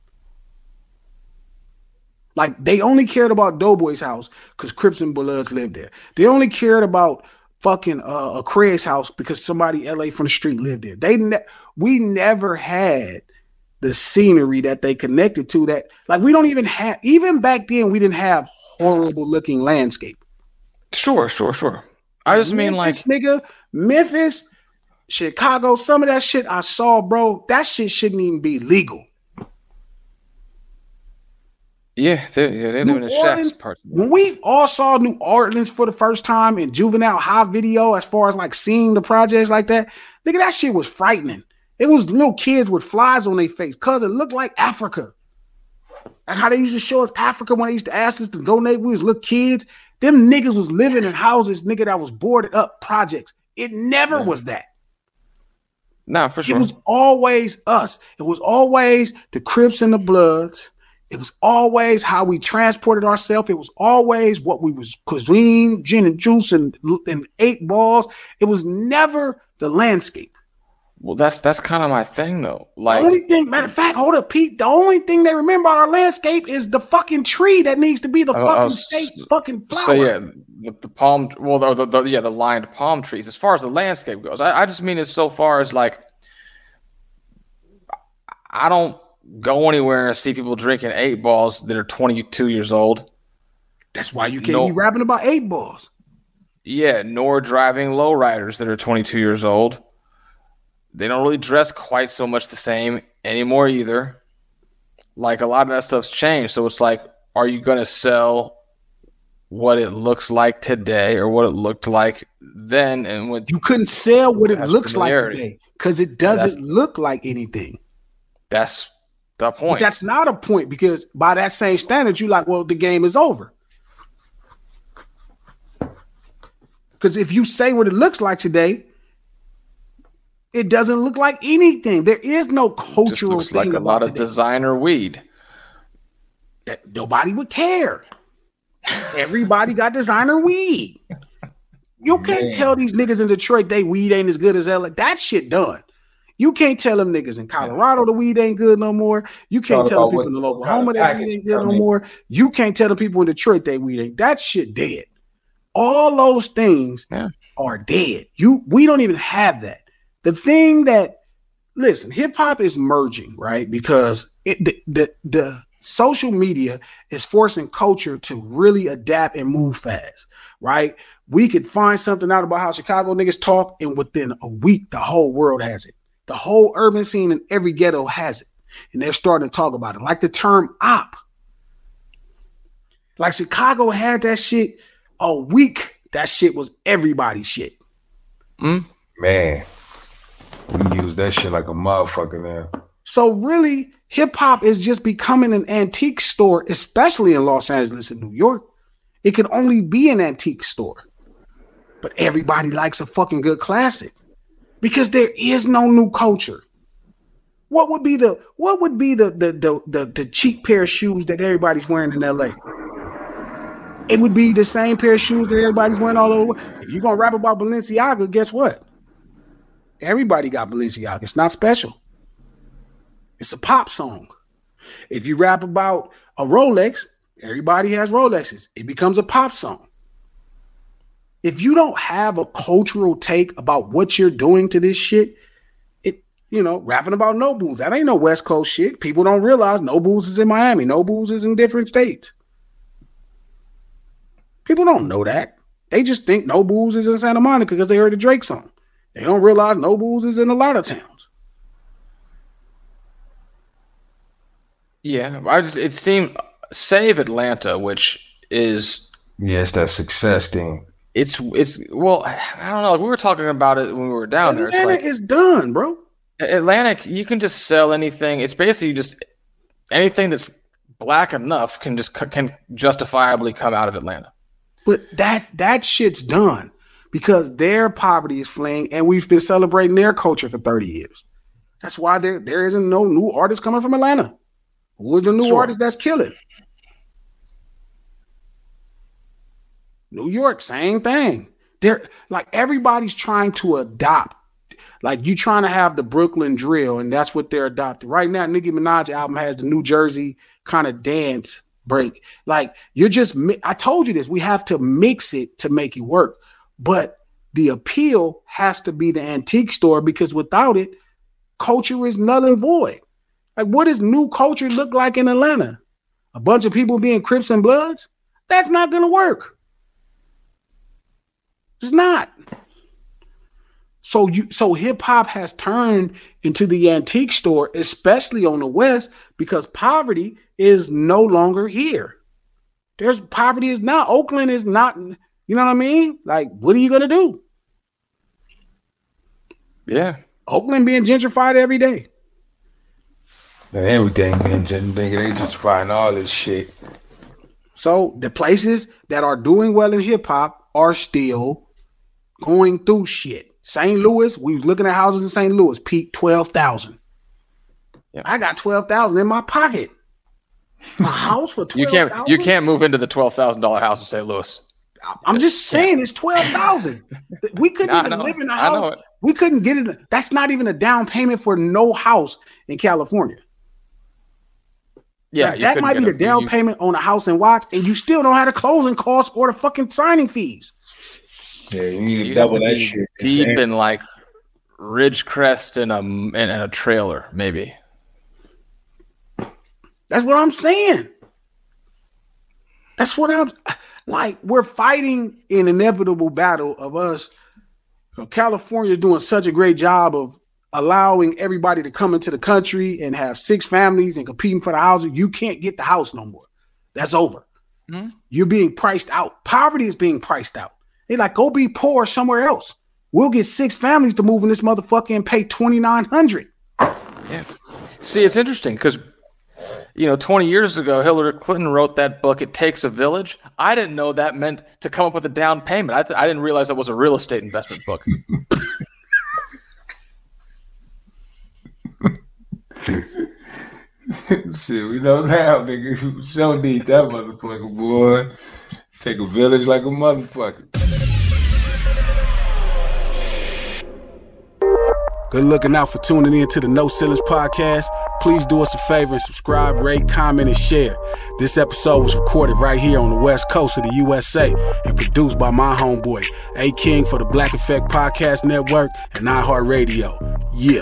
Like, they only cared about Doughboy's house because Crips and Bloods lived there. They only cared about fucking uh, a Craig's house because somebody L A from the street lived there. They ne- we never had the scenery that they connected to. That, like, we don't even have, even back then, we didn't have horrible looking landscape. Sure, sure, sure. I just mean Memphis, like nigga, Memphis, Chicago, some of that shit I saw, bro, that shit shouldn't even be legal. Yeah, they yeah, they live in the shacks. Part. When we all saw New Orleans for the first time in Juvenile High video, as far as like seeing the projects like that, nigga, that shit was frightening. It was little kids with flies on their face because it looked like Africa. Like how they used to show us Africa when they used to ask us to donate. We was little kids. Them niggas was living in houses, nigga, that was boarded up projects. It never yeah. was that. Nah, for sure. It was always us. It was always the Crips and the Bloods. It was always how we transported ourselves. It was always what we was cuisine, gin and juice, and, and eight balls. It was never the landscape. Well, that's that's kind of my thing, though. Like, the only thing, matter of fact, hold up, Pete. The only thing they remember about our landscape is the fucking tree that needs to be the uh, fucking uh, state fucking flower. So yeah, the, the palm, well, the, the, the yeah, the lined palm trees. As far as the landscape goes, I, I just mean it so far as like, I don't go anywhere and see people drinking eight balls that are twenty-two years old. That's why you can't no, be rapping about eight balls. Yeah, nor driving lowriders that are twenty-two years old. They don't really dress quite so much the same anymore either. Like, a lot of that stuff's changed. So it's like, are you going to sell what it looks like today or what it looked like then? And what you couldn't sell what it looks like today because it doesn't look like anything. That's the point. But that's not a point because by that same standard, you're like, well, the game is over. Because if you say what it looks like today, it doesn't look like anything. There is no cultural just looks thing like a about lot of today. designer weed. That nobody would care. Everybody got designer weed. You can't Man. tell these niggas in Detroit they weed ain't as good as L A. That shit done. You can't tell them niggas in Colorado the weed ain't good no more. You can't tell the people in Oklahoma that weed ain't good no more. You can't tell the people in Detroit they weed ain't. That shit dead. All those things yeah. are dead. You we don't even have that. The thing that listen, hip hop is merging, right? Because it the, the the social media is forcing culture to really adapt and move fast, right? We could find something out about how Chicago niggas talk, and within a week, the whole world has it. The whole urban scene in every ghetto has it. And they're starting to talk about it. Like the term op. Like Chicago had that shit a week. That shit was everybody's shit. Mm? Man, we use that shit like a motherfucker now. So really, hip hop is just becoming an antique store, especially in Los Angeles and New York. It could only be an antique store. But everybody likes a fucking good classic. Because there is no new culture. What would be the what would be the the, the the the cheap pair of shoes that everybody's wearing in L A? It would be the same pair of shoes that everybody's wearing all over. If you're gonna rap about Balenciaga, guess what? Everybody got Balenciaga. It's not special. It's a pop song. If you rap about a Rolex, everybody has Rolexes. It becomes a pop song. If you don't have a cultural take about what you're doing to this shit, it, you know, rapping about Nobles, that ain't no West Coast shit. People don't realize Nobles is in Miami. Nobles is in different states. People don't know that. They just think Nobles is in Santa Monica because they heard the Drake song. They don't realize Nobles is in a lot of towns. Yeah, I just it seemed Save Atlanta, which is yeah, it's that success thing. It's it's well, I don't know. We were talking about it when we were down Atlanta there. It's like, is done, bro. Atlantic, you can just sell anything. It's basically just anything that's black enough can just can justifiably come out of Atlanta. But that that shit's done because their poverty is fleeing, and we've been celebrating their culture for thirty years. That's why there there isn't no new artist coming from Atlanta. Who is the new sure. artist that's killing? New York, same thing. They're like everybody's trying to adopt. Like you trying to have the Brooklyn drill, and that's what they're adopting. Right now, Nicki Minaj album has the New Jersey kind of dance break. Like you're just, I told you this, we have to mix it to make it work. But the appeal has to be the antique store because without it, culture is null and void. Like what does new culture look like in Atlanta? A bunch of people being Crips and Bloods? That's not going to work. It's not. So you so hip hop has turned into the antique store, especially on the West, because poverty is no longer here. There's poverty is not. Oakland is not. You know what I mean? Like, what are you gonna do? Yeah, Oakland being gentrified every day. And everything being gentrified. They gentrifying all this shit. So the places that are doing well in hip hop are still going through shit. Saint Louis, we was looking at houses in Saint Louis, peaked twelve thousand. Yeah. I got twelve thousand in my pocket. A house for twelve thousand? You can't you can't move into the twelve thousand dollars house in Saint Louis. I'm just saying it's twelve thousand. We couldn't no, even live in a house. We couldn't get it. That's not even a down payment for no house in California. Yeah, like, that might be the a, down you, payment on a house in Watts, and you still don't have the closing costs or the fucking signing fees. Yeah, you need to double that shit. Deep in like Ridgecrest in a in a trailer, maybe. That's what I'm saying. That's what I'm like. We're fighting an inevitable battle of us. California is doing such a great job of allowing everybody to come into the country and have six families and competing for the housing. You can't get the house no more. That's over. Mm-hmm. You're being priced out. Poverty is being priced out. They like, go be poor somewhere else. We'll get six families to move in this motherfucker and pay twenty-nine hundred dollars. Yeah. See, it's interesting because, you know, twenty years ago, Hillary Clinton wrote that book, It Takes a Village. I didn't know that meant to come up with a down payment. I, th- I didn't realize that was a real estate investment book. Shit, we know now, nigga. We so need that motherfucker, boy. Take a village like a motherfucker. Good looking out for tuning in to the No Ceilings Podcast. Please do us a favor and subscribe, rate, comment, and share. This episode was recorded right here on the west coast of the U S A and produced by my homeboy, A. King, for the Black Effect Podcast Network and iHeartRadio. Yeah.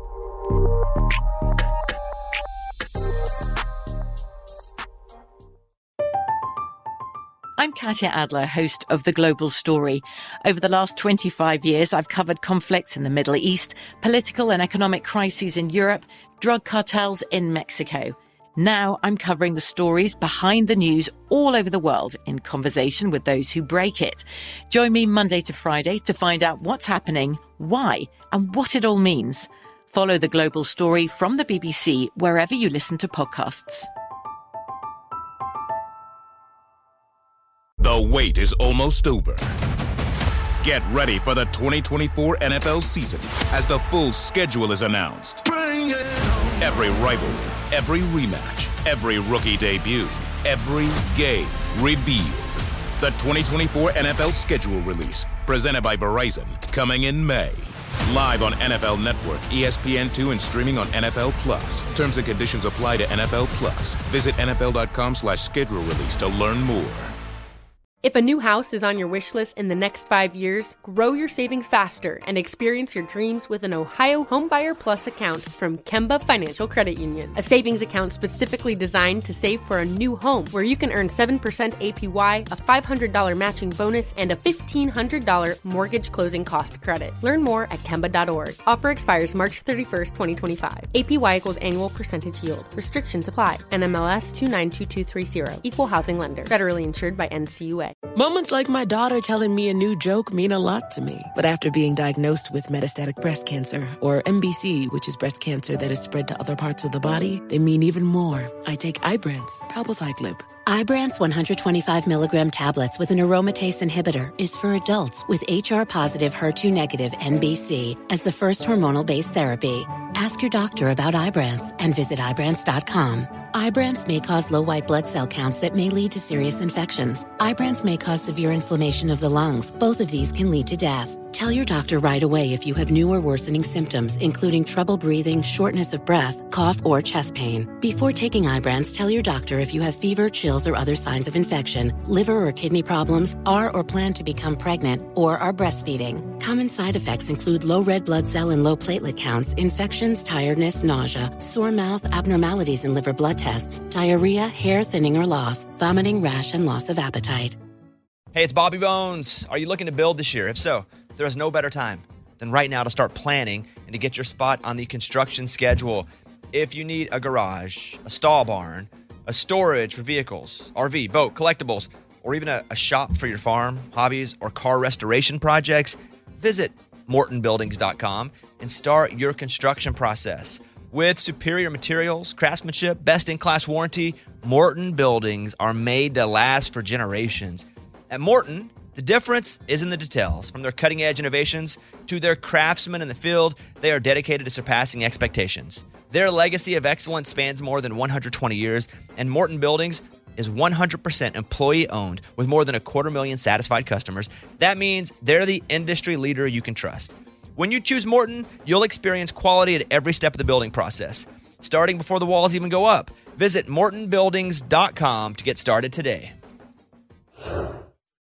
I'm Katya Adler, host of The Global Story. Over the last twenty-five years, I've covered conflicts in the Middle East, political and economic crises in Europe, drug cartels in Mexico. Now I'm covering the stories behind the news all over the world in conversation with those who break it. Join me Monday to Friday to find out what's happening, why, and what it all means. Follow The Global Story from the B B C wherever you listen to podcasts. The wait is almost over. Get ready for the twenty twenty-four N F L season as the full schedule is announced. Every rivalry, every rematch, every rookie debut, every game revealed. The twenty twenty-four N F L schedule release, presented by Verizon, coming in May. Live on N F L Network, E S P N two, and streaming on N F L Plus. Terms and conditions apply to N F L Plus. Visit N F L dot com slash schedule release to learn more. If a new house is on your wish list in the next five years, grow your savings faster and experience your dreams with an Ohio Homebuyer Plus account from Kemba Financial Credit Union. A savings account specifically designed to save for a new home, where you can earn seven percent A P Y, a five hundred dollars matching bonus, and a fifteen hundred dollars mortgage closing cost credit. Learn more at Kemba dot org. Offer expires March thirty-first, twenty twenty-five. A P Y equals annual percentage yield. Restrictions apply. N M L S two nine two two three zero. Equal housing lender. Federally insured by N C U A. Moments like my daughter telling me a new joke mean a lot to me. But after being diagnosed with metastatic breast cancer, or M B C, which is breast cancer that has spread to other parts of the body, they mean even more. I take Ibrance, palbociclib. Ibrance one hundred twenty-five milligram tablets with an aromatase inhibitor is for adults with H R-positive, H E R two negative N B C as the first hormonal-based therapy. Ask your doctor about Ibrance and visit Ibrance dot com. Ibrance may cause low white blood cell counts that may lead to serious infections. Ibrance may cause severe inflammation of the lungs. Both of these can lead to death. Tell your doctor right away if you have new or worsening symptoms, including trouble breathing, shortness of breath, cough, or chest pain. Before taking Ibrance, tell your doctor if you have fever, chills, or other signs of infection, liver or kidney problems, are or plan to become pregnant, or are breastfeeding. Common side effects include low red blood cell and low platelet counts, infections, tiredness, nausea, sore mouth, abnormalities in liver blood tests, diarrhea, hair thinning or loss, vomiting, rash, and loss of appetite. Hey, it's Bobby Bones. Are you looking to build this year? If so, there is no better time than right now to start planning and to get your spot on the construction schedule. If you need a garage, a stall barn, a storage for vehicles, R V, boat, collectibles, or even a, a shop for your farm, hobbies, or car restoration projects, visit Morton Buildings dot com and start your construction process. With superior materials, craftsmanship, best-in-class warranty, Morton Buildings are made to last for generations. At Morton, the difference is in the details. From their cutting-edge innovations to their craftsmen in the field, they are dedicated to surpassing expectations. Their legacy of excellence spans more than one hundred twenty years, and Morton Buildings is one hundred percent employee-owned with more than a quarter million satisfied customers. That means they're the industry leader you can trust. When you choose Morton, you'll experience quality at every step of the building process, starting before the walls even go up. Visit Morton Buildings dot com to get started today.